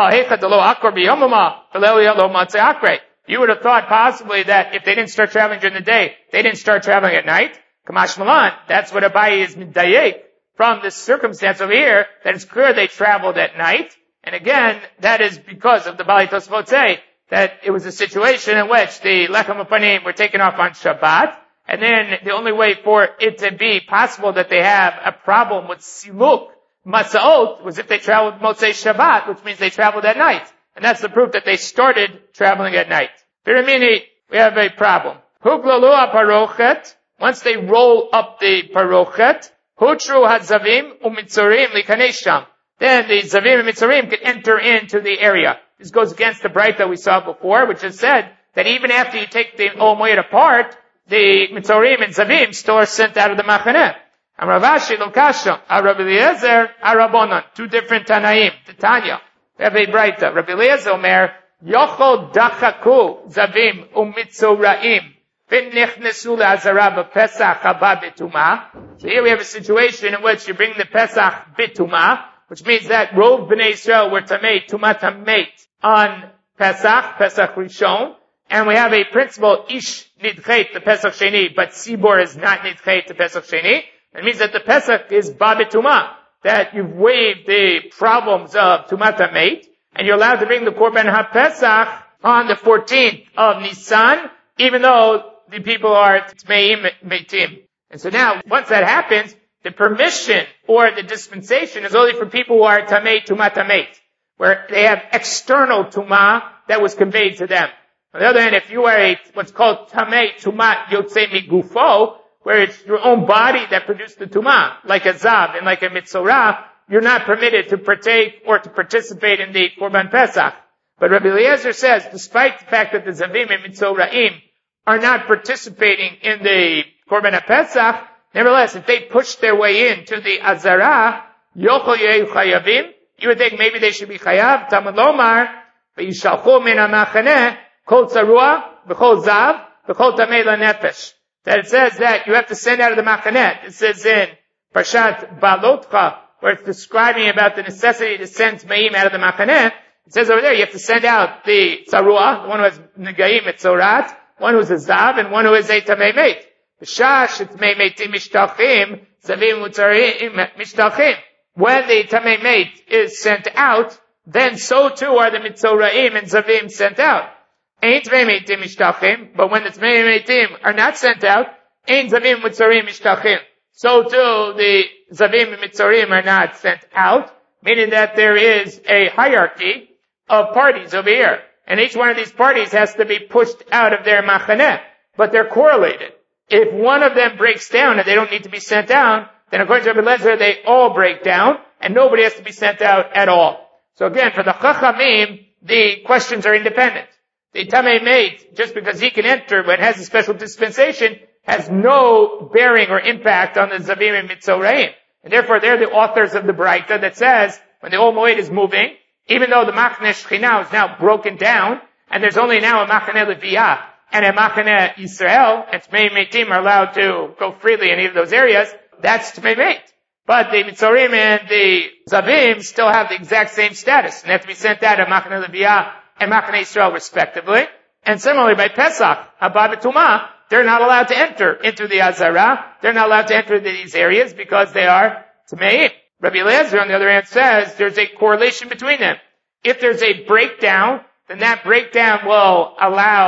[SPEAKER 1] You would have thought possibly that if they didn't start traveling during the day, they didn't start traveling at night. Kamash Malan, that's what Abaye is midayek from this circumstance over here, that it's clear they traveled at night. And again, that is because of the Bali Tosfot say that it was a situation in which the Lechem Upanim were taken off on Shabbat, and then the only way for it to be possible that they have a problem with Siluk Matzahot was if they traveled Motzei Shabbat, which means they traveled at night. And that's the proof that they started traveling at night. Piramini, we have a problem. Huglolu parochet, once they roll up the parochet, hutru hazavim umitzorim likanesham. Then the zavim and mitzorim can enter into the area. This goes against the bright that we saw before, which has said that even after you take the Ol Moed apart, the mitzorim and zavim still are sent out of the machaneh. Amravashi lokasha, Rabbi Eliezer, Arabonon, two different Tanaim, Titania. We have a Braita. Rabbi Eliezer Omer, Yochol dachaku zavim umitzoraim, v'nichnesu le'azara b'pesach haba b'tumah. So here we have a situation in which you bring the Pesach b'tumah, which means that Rov B'nai Yisrael were tamei, tumah tameit, on Pesach Rishon, and we have a principle, Ish nidchet, the Pesach Sheni, but Sibor is not nidchet, the Pesach Sheni. It means that the Pesach is ba b'tumah, that you've waived the problems of Tumat HaMeit, and you're allowed to bring the Korban HaPesach on the 14th of Nisan, even though the people are Tmeim Meitim. And so now, once that happens, the permission or the dispensation is only for people who are Tamei Tumat HaMeit, where they have external Tumah that was conveyed to them. On the other hand, if you are what's called Tamei Tumat Yotzei Migufo, where it's your own body that produced the tumah, like a zav and like a mitzorah, you're not permitted to partake or to participate in the Korban Pesach. But Rabbi Eliezer says, despite the fact that the zavim and mitzoraim are not participating in the Korban Pesach, nevertheless, if they push their way into the Azara, yochol yehu chayavim, you would think maybe they should be chayav, Talmud lomar, v'yishalchu min ha'machaneh, kol tzarua, v'chol zav, v'chol tamei lanefesh. That it says that you have to send out of the machaneh. It says in Parshat Balotcha, where it's describing about the necessity to send Tmeim out of the machaneh. It says over there you have to send out the Tzarua, the one who has Negaim Etzorat, one who is a Zav, and one who is a Tamei Meit. B'shash Tmei Meitim Mishtachim, Zavim Utzarim Mishtachim. When the Tamei Meit is sent out, then so too are the Mitzoraim and Zavim sent out. Ain't Tmei Meitim Mishtachim, but when the Tmei Meitim are not sent out, ain't Zavim Mitzorim Mishtachim. So too, the Zavim and Mitzorim are not sent out, meaning that there is a hierarchy of parties over here. And each one of these parties has to be pushed out of their machaneh, but they're correlated. If one of them breaks down and they don't need to be sent down, then according to Rabbi Eliezer, they all break down, and nobody has to be sent out at all. So again, for the Chachamim, the questions are independent. The Tamei Meit, just because he can enter but has a special dispensation, has no bearing or impact on the Zavim and Mitzoraim. And therefore, they're the authors of the Braita that says, when the Ol Moed is moving, even though the Machaneh Shechinah is now broken down, and there's only now a Machaneh Leviyah and a Machaneh Yisrael, and Tmei Meitim are allowed to go freely in any of those areas, that's Tmei Meit. But the Mitzorim and the Zavim still have the exact same status, and they have to be sent out of Machaneh Leviyah and Machaneh Yisrael respectively. And similarly, by Pesach, Haba B'tumah, they're not allowed to enter into the Azara. They're not allowed to enter into these areas because they are Tmeim. Rabbi Eliezer, on the other hand, says there's a correlation between them. If there's a breakdown, then that breakdown will allow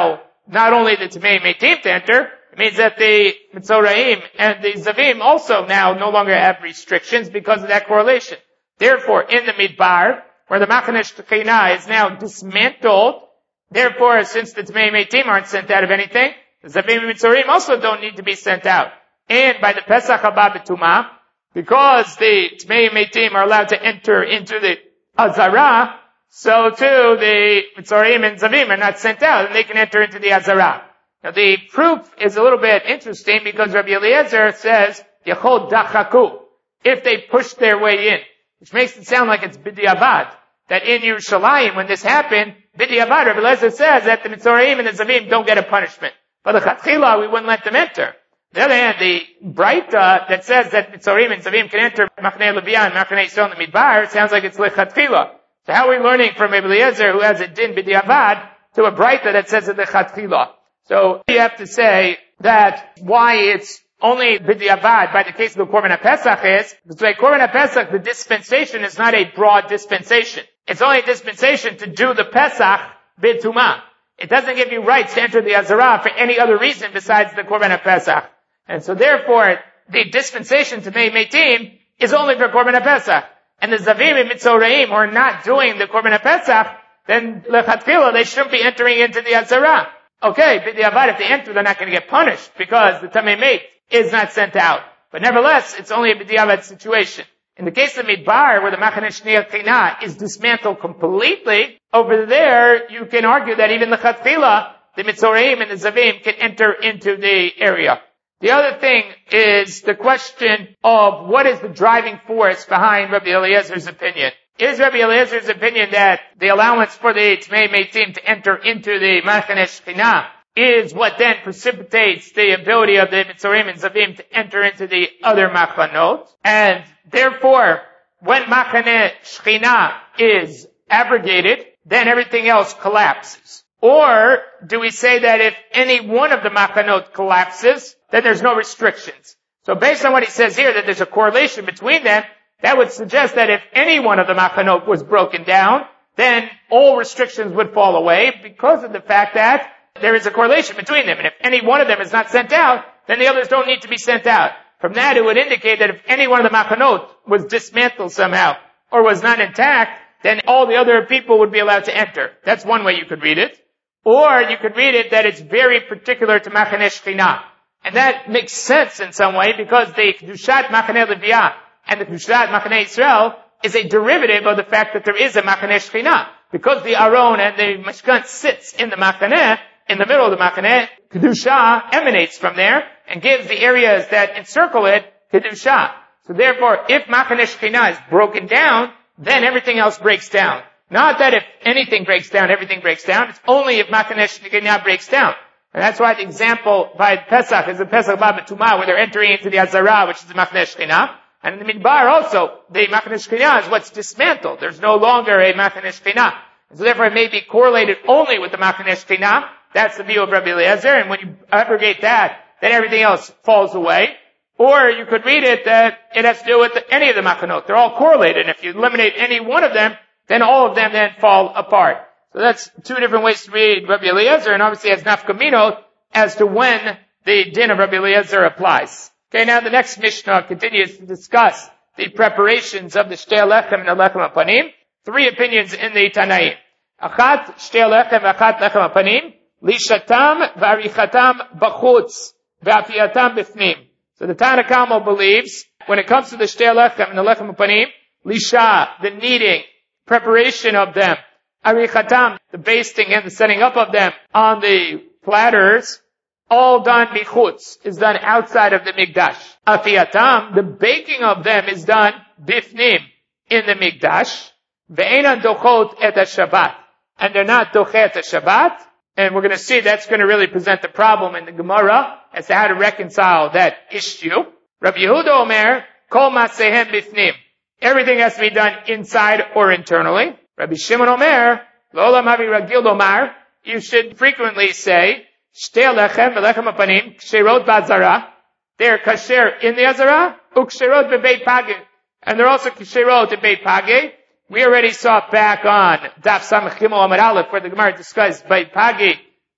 [SPEAKER 1] not only the Tamei Meitim to enter, it means that the Mitzoraim and the Zavim also now no longer have restrictions because of that correlation. Therefore, in the Midbar, where the Machane Shechina is now dismantled, therefore, since the Tamei Meitim aren't sent out of anything, the Zavim and Mitzoraim also don't need to be sent out. And by the Pesach Haba B'Tumah, because the Tamei Meitim are allowed to enter into the Azara, so too the Mitzoraim and Zavim are not sent out, and they can enter into the Azara. Now the proof is a little bit interesting because Rabbi Eliezer says, Yachol Dachaku, if they push their way in, which makes it sound like it's B'diavad, that in Yerushalayim, when this happened, B'diavad, Rabbi Eliezer says that the Mitzoraim and the Zavim don't get a punishment. But the Chatchila, we wouldn't let them enter. On the other hand, the Braita that says that Mitzoraim and Zavim can enter Machnei Leviah and Machnei Yisrael in the Midbar, it sounds like it's Lechatchila. So how are we learning from Rabbi Eliezer, who has a din B'diavad, to a Braita that says it's Lechatchila? So you have to say that why it's only B'diavad by the case of the Korban HaPesach is, because by Korban HaPesach, the dispensation is not a broad dispensation. It's only a dispensation to do the Pesach B'tumah. It doesn't give you rights to enter the Azara for any other reason besides the Korban HaPesach. And so therefore, the dispensation to Tamei Meitim is only for Korban HaPesach. And the Zavim and Mitzoraim who are not doing the Korban HaPesach, then Lechatchila, they shouldn't be entering into the Azara. Okay, B'diavad, if they enter, they're not going to get punished because the Tamei Meit is not sent out. But nevertheless, it's only a B'diavad situation. In the case of Midbar, where the Machane Shechina is dismantled completely, over there, you can argue that even the Lechatchila, the Mitzoraim and the Zavim can enter into the area. The other thing is the question of what is the driving force behind Rabbi Eliezer's opinion. Is Rabbi Eliezer's opinion that the allowance for the Tamei Meitim to enter into the Machane Shechina is what then precipitates the ability of the Mitzoraim and Zavim to enter into the other Machanot? And therefore, when Machane Shechina is abrogated, then everything else collapses. Or do we say that if any one of the Machanot collapses, then there's no restrictions? So based on what he says here, that there's a correlation between them, that would suggest that if any one of the Machanot was broken down, then all restrictions would fall away because of the fact that there is a correlation between them. And if any one of them is not sent out, then the others don't need to be sent out. From that, it would indicate that if any one of the Machanot was dismantled somehow or was not intact, then all the other people would be allowed to enter. That's one way you could read it. Or you could read it that it's very particular to Machane Shechina. And that makes sense in some way because the Kedushat Machane Leviah and the Kedushat Machane Yisrael is a derivative of the fact that there is a Machane Shechina. Because the Aron and the Mishkan sits in the Machane, in the middle of the Machane, Kedusha emanates from there and gives the areas that encircle it Kedusha. So therefore, if Machane Shechina is broken down, then everything else breaks down. Not that if anything breaks down, everything breaks down. It's only if Machane Shechina breaks down. And that's why the example by Pesach is the Pesach Haba B'Tumah, where they're entering into the Azara, which is the Machane Shechina. And in the Midbar also, the Machane Shechina is what's dismantled. There's no longer a Machane Shechina. And so therefore it may be correlated only with the Machane Shechina. That's the view of Rabbi Eliezer. And when you abrogate that, then everything else falls away. Or you could read it that it has to do with any of the Machanot. They're all correlated. And if you eliminate any one of them, then all of them then fall apart. So that's two different ways to read Rabbi Eliezer, and obviously has nafkamino as to when the din of Rabbi Eliezer applies. Okay, now the next Mishnah continues to discuss the preparations of the Shtei Lechem and the Lechem Apanim. Three opinions in the Tanaim. Achat Shtei Lechem, Achat Lechem Apanim, Lishatam v'arichatam b'chutz, v'afiyatam b'fnim. So the Tana Kamo believes, when it comes to the Shtei Lechem and the Lechem Apanim, Lisha, the kneading, preparation of them, Arichatam, the basting and the setting up of them on the platters, all done bichutz, is done outside of the Mikdash. Afiyatam, the baking of them is done bifnim, in the Mikdash. Ve'enan dochot et ha-Shabbat. And they're not dochet ha-Shabbat. And we're going to see that's going to really present the problem in the Gemara as to how to reconcile that issue. Rabbi Yehuda Omer, kol masehem bifnim. Everything has to be done inside or internally. Rabbi Shimon Omer, lo olam havi ragil lomar, you should frequently say, Shtei lechem v'lechem apanim, ksherot b'azara. They're kasher in the azara, uksherot b'beit page. And they're also ksherot in beit page. We already saw back on Daf Samach Gimel Amud Aleph where the Gemara discussed beit page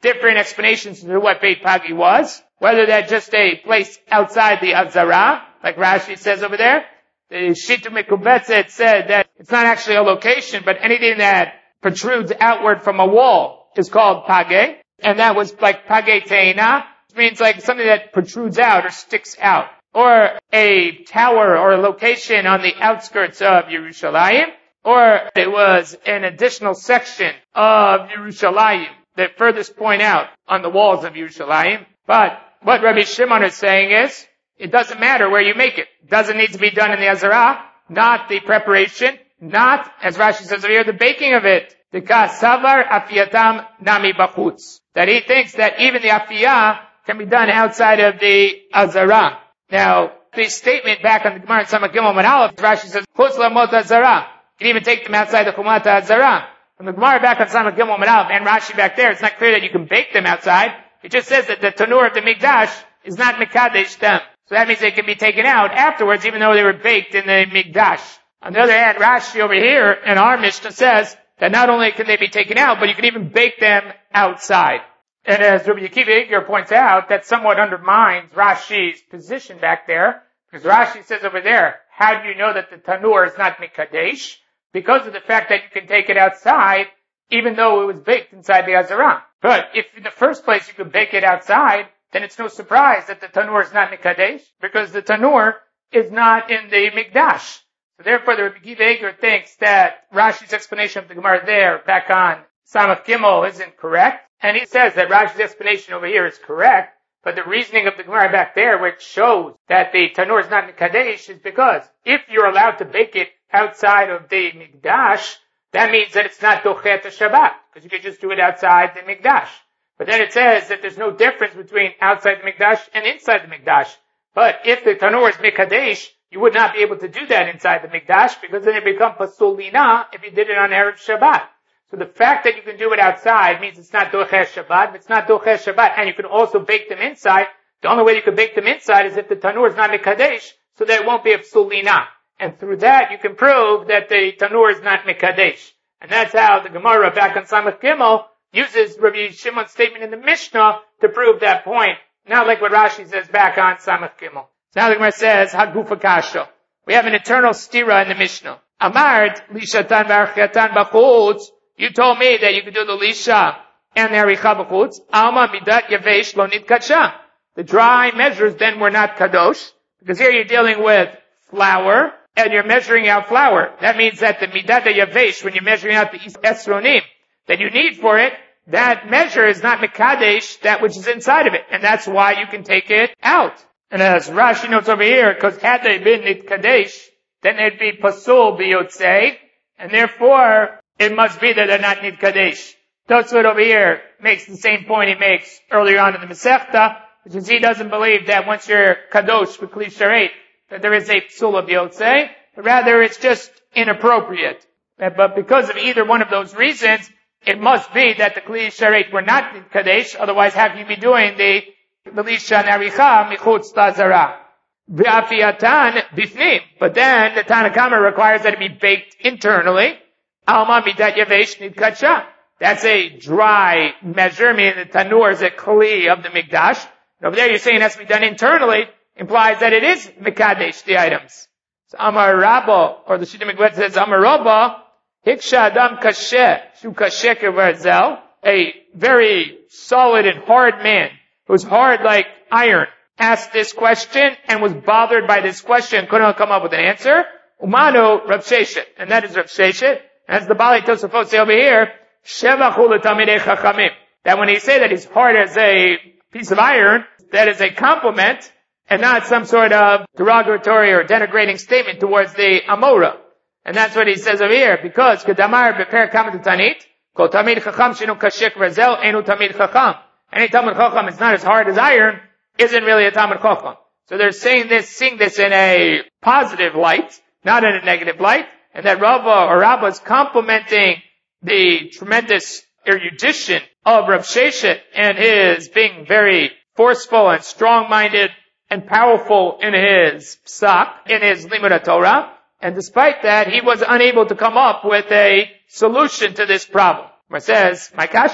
[SPEAKER 1] different explanations to what Beit Pagi was, whether that's just a place outside the Azara, like Rashi says over there. The Shitu Mekubetzet said that it's not actually a location, but anything that protrudes outward from a wall is called Page, and that was like Page Teina, which means like something that protrudes out or sticks out. Or a tower or a location on the outskirts of Yerushalayim, or it was an additional section of Yerushalayim that furthest point out on the walls of Yerushalayim. But what Rabbi Shimon is saying is, it doesn't matter where you make it. It doesn't need to be done in the Azara, not the preparation, not, as Rashi says over here, the baking of it. The Savar afiyatam nami bachutz. That he thinks that even the afiyah can be done outside of the Azara. Now, the statement back on the Gemara in Samach Gimel Amud Aleph, Rashi says, chutz lamot Azara. You can even take them outside the Chumat Azara. From the Gemara back on Samach Gimel Amud Aleph and Rashi back there, it's not clear that you can bake them outside. It just says that the tanur of the Mikdash is not mekadesh them. So that means they can be taken out afterwards, even though they were baked in the Mikdash. On the other hand, Rashi over here in our Mishnah says that not only can they be taken out, but you can even bake them outside. And as Rabbi Akiva Iger points out, that somewhat undermines Rashi's position back there, because Rashi says over there, how do you know that the tanur is not mikadesh? Because of the fact that you can take it outside, even though it was baked inside the Azara. But if in the first place you could bake it outside, then it's no surprise that the tanur is not mikadesh, because the tanur is not in the Mikdash. So therefore, the Rabbi Akiva Iger thinks that Rashi's explanation of the Gemara there, back on Samach Gimel, isn't correct. And he says that Rashi's explanation over here is correct, but the reasoning of the Gemara back there, which shows that the tanur is not mikadesh, is because if you're allowed to bake it outside of the Mikdash, that means that it's not dochet Shabbat, because you could just do it outside the Mikdash. But then it says that there's no difference between outside the Mikdash and inside the Mikdash. But if the tanur is mikadesh, you would not be able to do that inside the Mikdash, because then it becomes pasul lina if you did it on Erev Shabbat. So the fact that you can do it outside means it's not docher Shabbat. If it's not docher Shabbat, and you can also bake them inside, the only way you can bake them inside is if the tanur is not mikadesh, so that it won't be a psulina. And through that, you can prove that the tanur is not mikadesh. And that's how the Gemara back on Samach Gimel uses Rabbi Shimon's statement in the Mishnah to prove that point. Not like what Rashi says back on Samach Gimel. So now the Gemara says, Hagufa Kasha. We have an eternal stira in the Mishnah. Amart, Lishatan V'Archiatan B'chutz. You told me that you could do the Lisha and the Aricha B'chutz. Alma Midat Yavesh Lo Nitkadsha. The dry measures then were not Kadosh. Because here you're dealing with flour, and you're measuring out flour. That means that the Midat Yavesh, when you're measuring out the Esronim that you need for it, that measure is not Mekadesh, that which is inside of it. And that's why you can take it out. And as Rashi notes over here, because had they been Nitkadesh, then they'd be Pasul B'Yotzei, and therefore, it must be that they're not Nitkadesh. Tosfot over here makes the same point he makes earlier on in the Masechta, which is he doesn't believe that once you're Kadosh with Kli Sharet, that there is a Psula B'Yotzei, but rather it's just inappropriate. But because of either one of those reasons, it must be that the Kli Sharet were not Nitkadesh, otherwise how can you be doing the Lisha Naricha Michutz Lazara? V'afiyatan bifnim. But then the Tanna Kama requires that it be baked internally. Alma midat yavesh nitkadsha. That's a dry measure, meaning the tanur is a kli of the Mikdash. And over there you're saying it has to be done internally, implies that it is mekadesh, the items. So Amar Rabba, or the Shita Mikvet says Amar Rabba, Hiksha Adam Kasher, Shu Kasher Kevarzel, a very solid and hard man, who was hard like iron, asked this question and was bothered by this question, couldn't come up with an answer. Umano Rav Sheshet, and that is Rav Sheshet. As the Bali Tosafot say over here, Shevachu l'tamidei chachamim. That when he say that he's hard as a piece of iron, that is a compliment and not some sort of derogatory or denigrating statement towards the Amora. And that's what he says over here, because Kedamar beper kamat tanit, kol tamid chacham shenu kashek razel enu tamid chacham. Any tamid chacham is not as hard as iron, isn't really a tamid chacham. So they're seeing this in a positive light, not in a negative light. And that Rabba is complimenting the tremendous erudition of Rav Sheshet and his being very forceful and strong-minded and powerful in his psak, in his limud Torah. And despite that, he was unable to come up with a solution to this problem. It says, my kasha,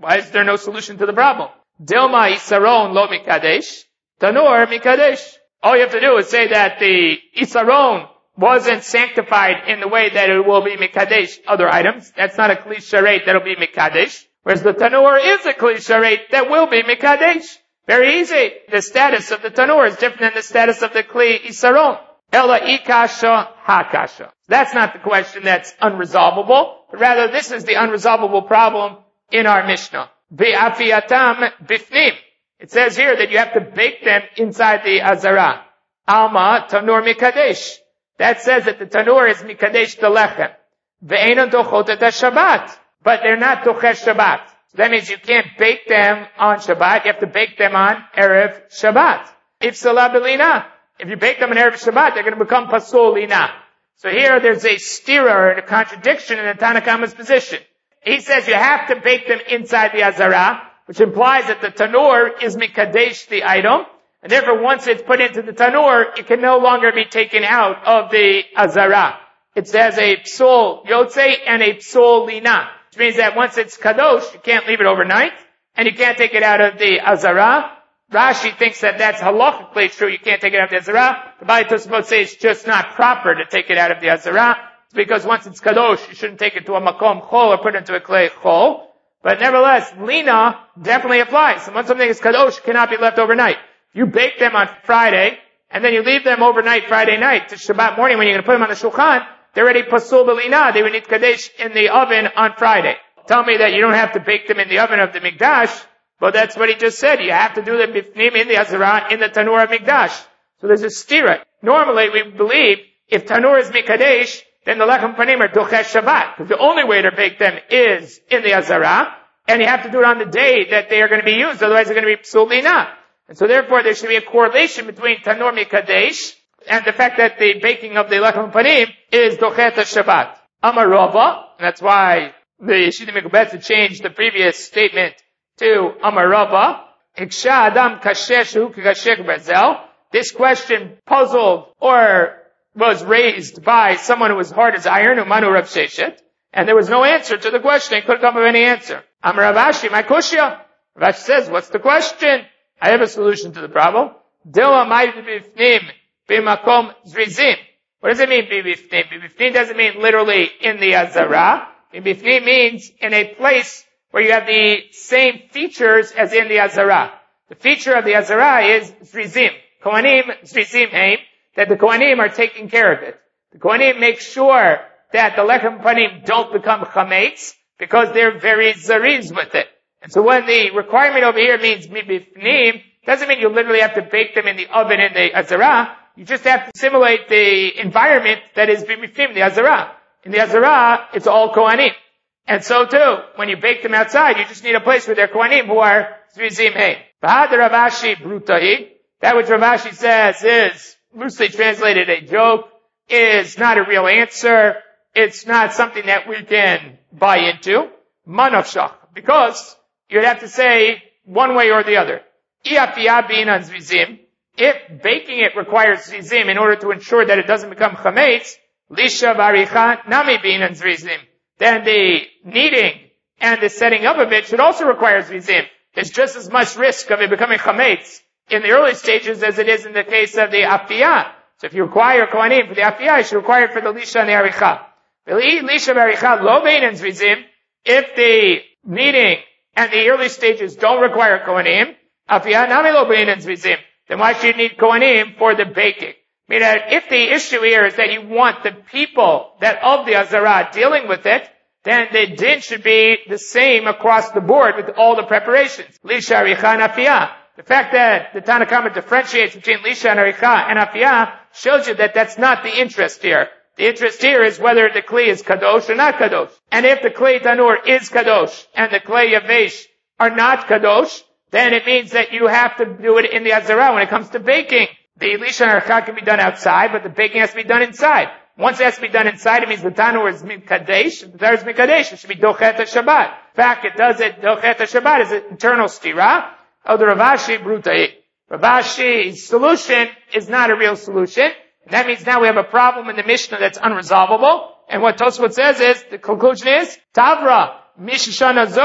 [SPEAKER 1] Why is there no solution to the problem? Dilma isaron lo mikadesh, tanur mikadesh. All you have to do is say that the isaron wasn't sanctified in the way that it will be mikadesh other items. That's not a kli sharet that'll be mikadesh. Whereas the tanur is a kli sharet that will be mikadesh. Very easy. The status of the tanur is different than the status of the kli isaron. Ela ikasha hakasha. That's not the question that's unresolvable, but rather this is the unresolvable problem in our Mishnah. Ve'afiyatam bifnim. It says here that you have to bake them inside the azara. Alma tanur mikadesh. That says that the tanur is mikadesh the lechem. Ve'enon dochot et Shabbat. But they're not dochesh Shabbat. So that means you can't bake them on Shabbat. You have to bake them on Erev Shabbat. If salah belina. If you bake them on Erev Shabbat, they're going to become pasul lina. So here there's a stira, and a contradiction in the Tanna Kamma's position. He says you have to bake them inside the azara, which implies that the tanur is mikadesh the item, and therefore once it's put into the tanur, it can no longer be taken out of the azara. It says a psul yotze and a psul lina, which means that once it's kadosh, you can't leave it overnight, and you can't take it out of the azara. Rashi thinks that that's halachically true. You can't take it out of the azara. The Baalei Tosafot say it's just not proper to take it out of the azara. It's because once it's kadosh, you shouldn't take it to a makom chol or put it into a clay chol. But nevertheless, lina definitely applies. And once something is kadosh, it cannot be left overnight. You bake them on Friday, and then you leave them overnight Friday night to Shabbat morning when you're going to put them on the shulchan. They're already pasul b'lina. They would need kadesh in the oven on Friday. Tell me that you don't have to bake them in the oven of the mikdash. But that's what he just said. You have to do the bifnim in the azara in the tanur of mikdash. So there's a stira. Normally we believe if tanur is mikadesh, then the lechem panim are dochesh Shabbat. Because the only way to bake them is in the azara, and you have to do it on the day that they are going to be used. Otherwise they're going to be psul lina. And so therefore there should be a correlation between tanur mikadesh and the fact that the baking of the lechem panim is dochet Shabbat. Amar Rava, and that's why the Yeshida Mikubetza changed the previous statement to Amar Rava, Iksha Adam Kasheshu Kashek Bezel. This question puzzled or was raised by someone who was hard as iron, Umanu Rav Sheshet, and there was no answer to the question. He couldn't come up with any answer. Amar Rav Ashi, my kushya. Rav Ashi says, what's the question? I have a solution to the problem. Dila Ma'id Bifnim B'makom Zrizim. What does it mean, Bifnim? Bifnim doesn't mean literally in the azara. Bifnim means in a place where you have the same features as in the azara. The feature of the azara is zrizim. Kohanim zrizim heim, that the Kohanim are taking care of it. The Kohanim make sure that the lechem panim don't become chametz because they're very zariz with it. And so when the requirement over here means mibifnim, doesn't mean you literally have to bake them in the oven in the azara. You just have to simulate the environment that is mibifnim, the azara. In the azara, it's all Kohanim. And so too, when you bake them outside, you just need a place where they're Kohanim who are Zrizim Hey. Bahad Rav Ashi Brutahi, that which Rav Ashi says is, loosely translated, a joke, is not a real answer. It's not something that we can buy into. Manavshach. Because you'd have to say one way or the other. Iyafiyah being on Zrizim, if baking it requires Zrizim in order to ensure that it doesn't become Chametz, Lisha Varicha Nami being on Zrizim. Then the kneading and the setting up of it should also require zrizim. There's just as much risk of it becoming chametz in the early stages as it is in the case of the afiyah. So if you require kohanim for the afiyah, you should require it for the lisha and the aricha. Lisha and lo bein and zrizim. If the kneading and the early stages don't require kohanim, afiyah nami lo bein and zrizim, then why should you need kohanim for the baking? I mean, if the issue here is that you want the people that of the azara dealing with it, then the din should be the same across the board with all the preparations. Lisha, aricha, and afiyah. The fact that the Tanna Kamma differentiates between lisha and aricha and afiyah shows you that that's not the interest here. The interest here is whether the kli is kadosh or not kadosh. And if the kli tanur is kadosh and the kli yavesh are not kadosh, then it means that you have to do it in the azara when it comes to baking. The lisha and aricha can be done outside, but the baking has to be done inside. Once it has to be done inside, it means the tanur is mikadesh. If the tanur is mikadesh, it should be dochet Shabbat. In fact, it does it dochet Shabbat as an internal stira. Oh, the Rav Ashi brutai. Rav Ashi's solution is not a real solution. And that means now we have a problem in the Mishnah that's unresolvable. And what Tosfot says is, the conclusion is, Tavra, Mishashana Zo,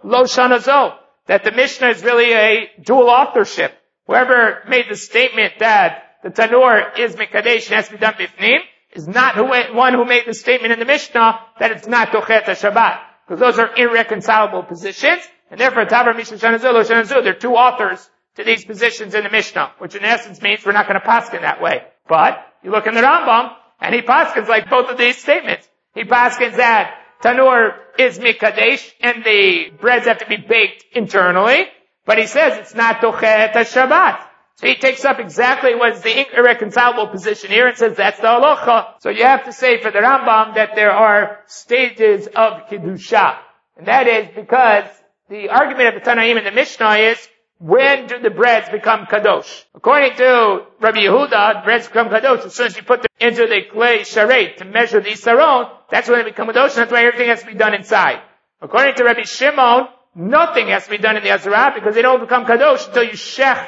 [SPEAKER 1] lo shana zo. That the Mishnah is really a dual authorship. Whoever made the statement that the tanur is mikadesh and has to be done bifnim is not one who made the statement in the Mishnah that it's not dochet Shabbat. Because those are irreconcilable positions. And therefore, Tavar Mishnah shana zo, lo shana zo. There are two authors to these positions in the Mishnah, which in essence means we're not going to paskin that way. But you look in the Rambam, and he paskins like both of these statements. He paskins that tanur is mikadesh, and the breads have to be baked internally, but he says it's not dochet Shabbat. So he takes up exactly what is the irreconcilable position here and says that's the halacha. So you have to say for the Rambam that there are stages of kedusha, and that is because the argument of the Tanaim in the Mishnah is, when do the breads become kadosh? According to Rabbi Yehuda, breads become kadosh as soon as you put them into the clay sharet to measure the saron. That's when they become kadosh, and that's why everything has to be done inside. According to Rabbi Shimon, nothing has to be done in the Azara because they don't become kadosh until you shech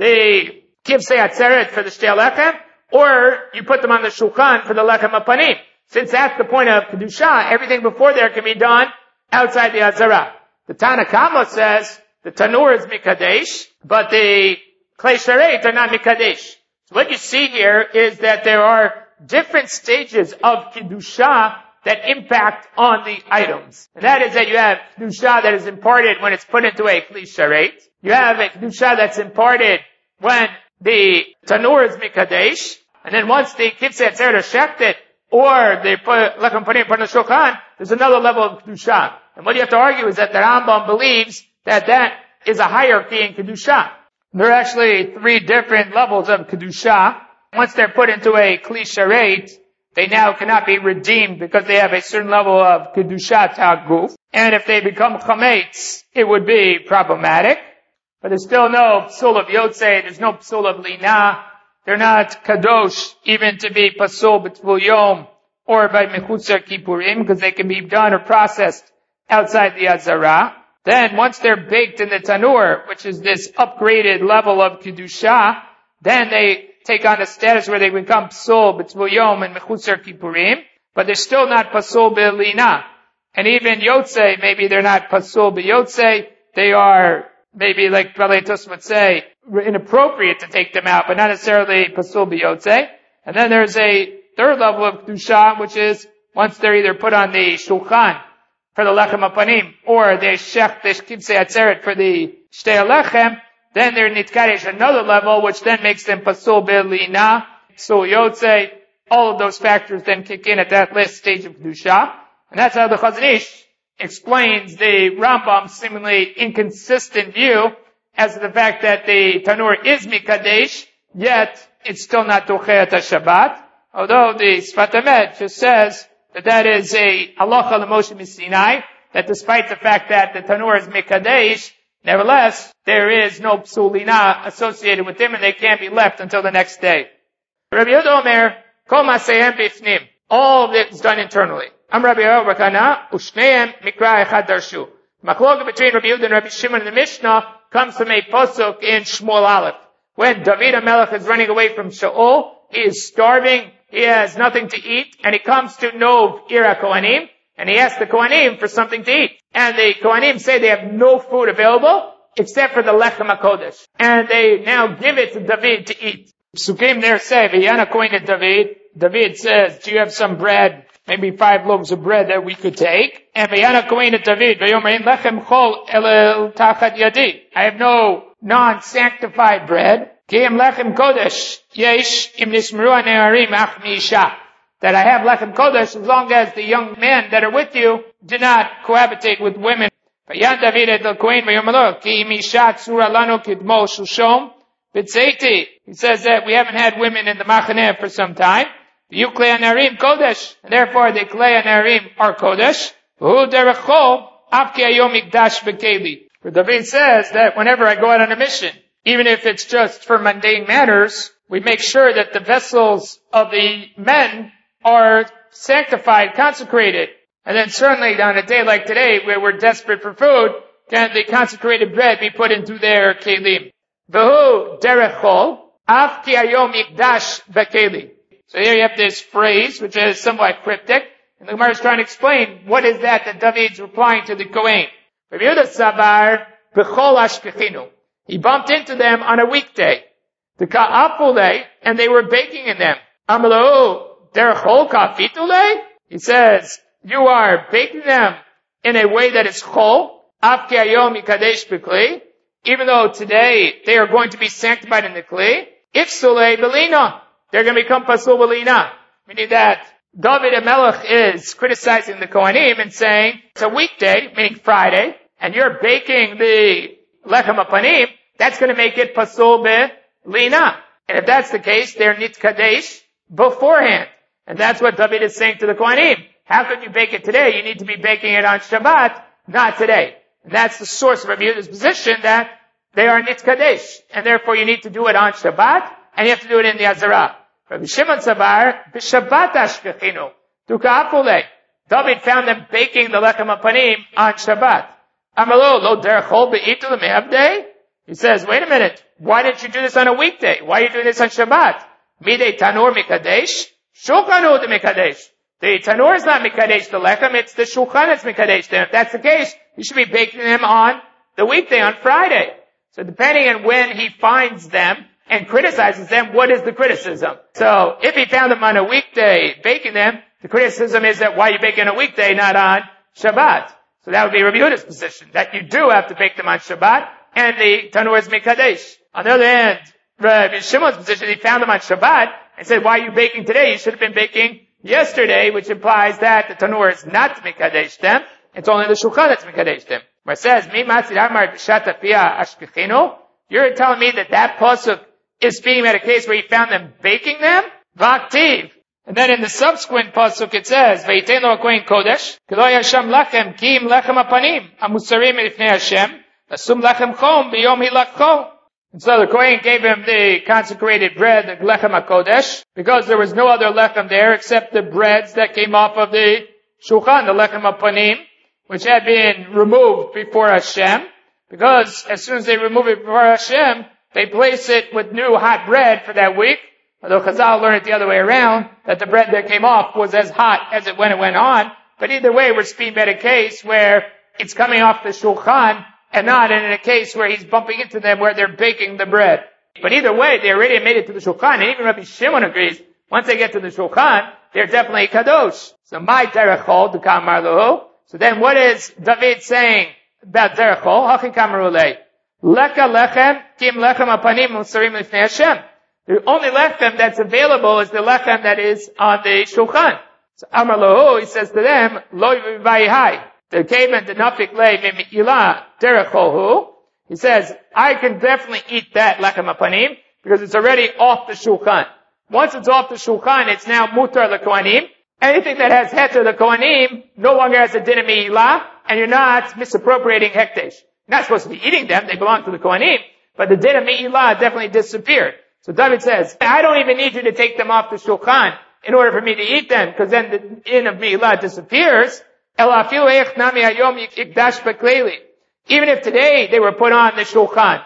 [SPEAKER 1] the kivsei atzeret for the shtei lechem, or you put them on the shulchan for the lechem apanim. Since that's the point of kedusha, everything before there can be done outside the Azara. The Tana Kama says the tanur is mikadesh, but the klei sharet are not mikadesh. So what you see here is that there are different stages of kedusha that impact on the items. And that is that you have kedusha that is imparted when it's put into a klei sharet. You have a kedusha that's imparted when the tanur is mikadesh. And then once the kivsei atzeret are shechted, or they put lechem panim in the shulchan, there's another level of kedusha. And what you have to argue is that the Rambam believes that is a hierarchy in kedusha. There are actually three different levels of kedusha. Once they're put into a klei sharet, they now cannot be redeemed because they have a certain level of kedusha ta'guf. And if they become chametz, it would be problematic. But there's still no psul of yotzei, there's no psul of lina. They're not kadosh even to be pasul b'tvul yom or by mechutzer kippurim because they can be done or processed outside the Azara. Then once they're baked in the tanur, which is this upgraded level of kedusha, then they take on a status where they become pasul b'tvul yom and mechutzer kippurim, but they're still not pasul b'lina. And even yotzei, maybe they're not pasul b'yotzei, they are maybe, like Rabbi Tos would say, inappropriate to take them out, but not necessarily pasul b'yotzei. And then there's a third level of kedusha, which is once they're either put on the shulchan for the lechem apanim, or they shech the kivsei atzeret for the shtei lechem, then they're nitkadesh another level, which then makes them pasul b'lina, pasul yotzei. All of those factors then kick in at that last stage of kedusha. And that's how the Chazon Ish explains the Rambam's seemingly inconsistent view as to the fact that the tanur is mikadesh, yet it's still not dochet Shabbat. Although the Sfat Emet just says that is a halacha l'Moshe Sinai, that despite the fact that the tanur is mikadesh, nevertheless, there is no psulina associated with them and they can't be left until the next day. Rabbi Yehuda Omer, kol masayem bifnim. All of it is done internally. Am Rabbi Yehuda Bakana, ushneim mikra echad darshu. Machloka between Rabbi Yehuda and Rabbi Shimon in the Mishnah comes from a pasuk in Shmuel Aleph. When David HaMelech is running away from Shaul, he is starving, he has nothing to eat, and he comes to Nov Ira Kohanim, and he asks the Kohanim for something to eat. And the Kohanim say they have no food available, except for the Lechem HaKodesh. And they now give it to David to eat. Psukim there say, V'yana kohen David. David says, do you have some bread? Maybe 5 loaves of bread that we could take. And V'yana kohen David, V'yomer ein lechem chol el tachat yadi. I have no non-sanctified bread. Ki em lechem kodesh yesh im nismeru hane'arim ach mi'isha. That I have lechem kodesh as long as the young men that are with you do not cohabitate with women. V'yan David et el kohen v'yomer lo ki im isha tzura lanu kidmo shushom b'tzeiti. He says that we haven't had women in the machaneh for some time. V'yu klei hane'arim kodesh. And therefore the klei hane'arim are kodesh. V'hu derecho af ki hayom mikdash b'keli. For David says that whenever I go out on a mission, even if it's just for mundane matters, we make sure that the vessels of the men are sanctified, consecrated. And then certainly on a day like today, where we're desperate for food, can the consecrated bread be put into their kelim? V'hu derech chol, af ki hayom mikdash b'keli. So here you have this phrase, which is somewhat cryptic, and the Gemara is trying to explain what is that David's replying to the Kohen. Rabbi Yehuda Savar, B'chol Ashkechinu. He bumped into them on a weekday. The Ka'apule, and they were baking in them. Amalo, derechol ka'afitule? He says, you are baking them in a way that is chol, afke ayom ikadesh b'kli, even though today they are going to be sanctified in the kli, if sule belina, they're going to become pasul belina. Meaning that David HaMelech is criticizing the Kohanim and saying, it's a weekday, meaning Friday, and you're baking the lechem apanim, that's going to make it pasul belina. And if that's the case, they're nitkadesh beforehand. And that's what David is saying to the Kohanim. How could you bake it today? You need to be baking it on Shabbat, not today. And that's the source of Rabbi Yehuda's position that they are nitkadesh. And therefore you need to do it on Shabbat, and you have to do it in the Azarah. Rabbi Shimon Savar, b'Shabbat ashkechinu, tuka'apule. David found them baking the lechem apanim on Shabbat. Amalo, lo derechol be'itul me'avdei? He says, wait a minute, why didn't you do this on a weekday? Why are you doing this on Shabbat? Midei tanur mikadesh, shulchanu de mikadesh. The tanur is not mikadesh the lechem, it's the shulchan that's mikadesh them. If that's the case, you should be baking them on the weekday, on Friday. So depending on when he finds them and criticizes them, what is the criticism? So if he found them on a weekday baking them, the criticism is that why are you baking on a weekday, not on Shabbat? So that would be Rabbi Yehuda's position, that you do have to bake them on Shabbat, and the tanur is mikadesh. On the other hand, Rabbi Shimon's position, he found them on Shabbat and said, why are you baking today? You should have been baking yesterday, which implies that the tanur is not mikadesh them. It's only the shulchan that's mikadesh them. Where it says, Mi matzid amar b'shat afiyah ashkechinu. You're telling me that pasuk is speaking about a case where he found them baking them? Vaktiv. And then in the subsequent pasuk it says, Vayitein lo kohen kodesh, k'lo yasham lachem kiim lechem apanim, amusarim lifnei Hashem, asum lechem chom b'yom hilakcho. And so the Kohen gave him the consecrated bread, the lechem hakodesh, because there was no other lechem there except the breads that came off of the shulchan, the lechem hapanim, which had been removed before Hashem, because as soon as they remove it before Hashem, they place it with new hot bread for that week. Although Chazal learned it the other way around, that the bread that came off was as hot as it when it went on. But either way, we're speaking about a case where it's coming off the shulchan, and not in a case where he's bumping into them where they're baking the bread. But either way, they already made it to the shulchan, and even Rabbi Shimon agrees, once they get to the shulchan, they're definitely kadosh. So my derechol, the kamar lahu. So then what is David saying about derechol? Hachi kamarulei. Leka lechem, kim lechem apanim musarim lifnei Hashem. The only lechem that's available is the lechem that is on the shulchan. So amar lahu, he says to them, lo yivayihai. The caveman did not lay mimi'ilah derechohu. He says, I can definitely eat that lechem apanim because it's already off the shulchan. Once it's off the shulchan, it's now mutar lekohanim. Anything that has heter the kohanim no longer has a din of mi'ilah, and you're not misappropriating hekdesh. You're not supposed to be eating them; they belong to the kohanim. But the din of mi'ilah definitely disappeared. So David says, I don't even need you to take them off the shulchan in order for me to eat them, because then the din of mi'ilah disappears. Even if today they were put on the shulchan,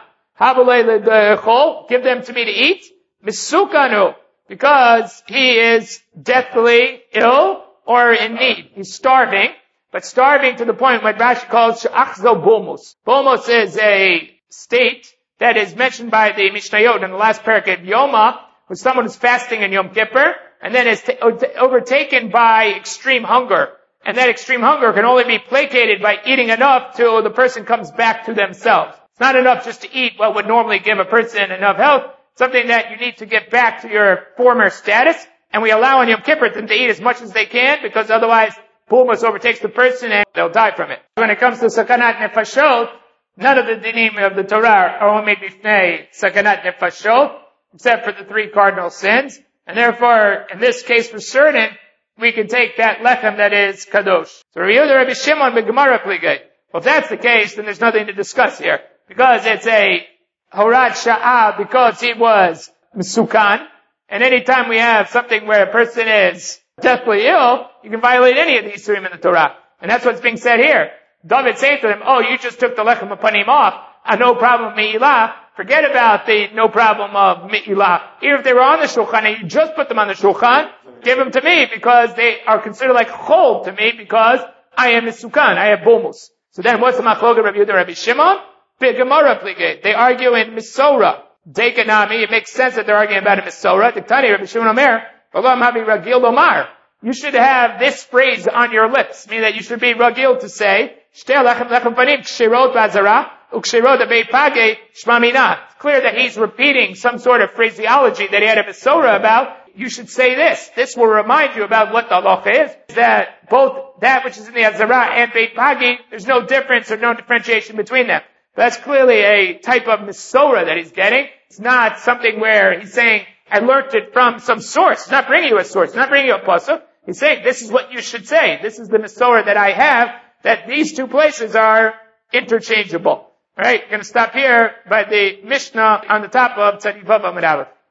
[SPEAKER 1] give them to me to eat, misukanu, because he is deathly ill or in need. He's starving, but starving to the point what Rashi calls she'achzo bulmus. Bulmus is a state that is mentioned by the Mishnayot in the last parak of Yoma, when someone is fasting in Yom Kippur, and then is overtaken by extreme hunger. And that extreme hunger can only be placated by eating enough till the person comes back to themselves. It's not enough just to eat what would normally give a person enough health. Something that you need to get back to your former status. And we allow on Yom Kippur them to eat as much as they can, because otherwise bulmus overtakes the person and they'll die from it. When it comes to sakanat nefashot, none of the dinim of the Torah are only bifnei sakanat nefashot, except for the 3 cardinal sins. And therefore, in this case for certain, we can take that lechem that is kadosh. So Rabbi Shimon b'Gemara pligay. Well, if that's the case, then there's nothing to discuss here. Because it's a horat sha'ah, because he was misukan. And any time we have something where a person is deathly ill, you can violate any of these 3 in the Torah. And that's what's being said here. David saying to them, oh, you just took the lechem apanim off, no problem mi'ilah. Forget about the no problem of mi'ilah. Even if they were on the shulchan and you just put them on the shulchan, give them to me because they are considered like chol to me because I am misukan, I have bulmus. So then what's the machloket Rabbi Yehuda and Rabbi Shimon? Gemara plige. They argue in Misora. Dekanami, it makes sense that they're arguing about a Misora. Diktani, Rabbi Shimon Omer, Olam habi ragil lomar. You should have this phrase on your lips, meaning that you should be ragil to say, Shtei lechem lechem panim, kshirot b'azara, ukshirot abei page, shmamina. It's clear that he's repeating some sort of phraseology that he had a Misora about. You should say this. This will remind you about what the halacha is, that both that which is in the Azara and Beit Pagi, there's no difference or no differentiation between them. That's clearly a type of Misora that he's getting. It's not something where he's saying, I learned it from some source. He's not bringing you a source. He's not bringing you a pasuk. He's saying, this is what you should say. This is the Misora that I have, that these two places are interchangeable. Alright, going to stop here by the Mishnah on the top of Tzadid Vav Amud Aleph.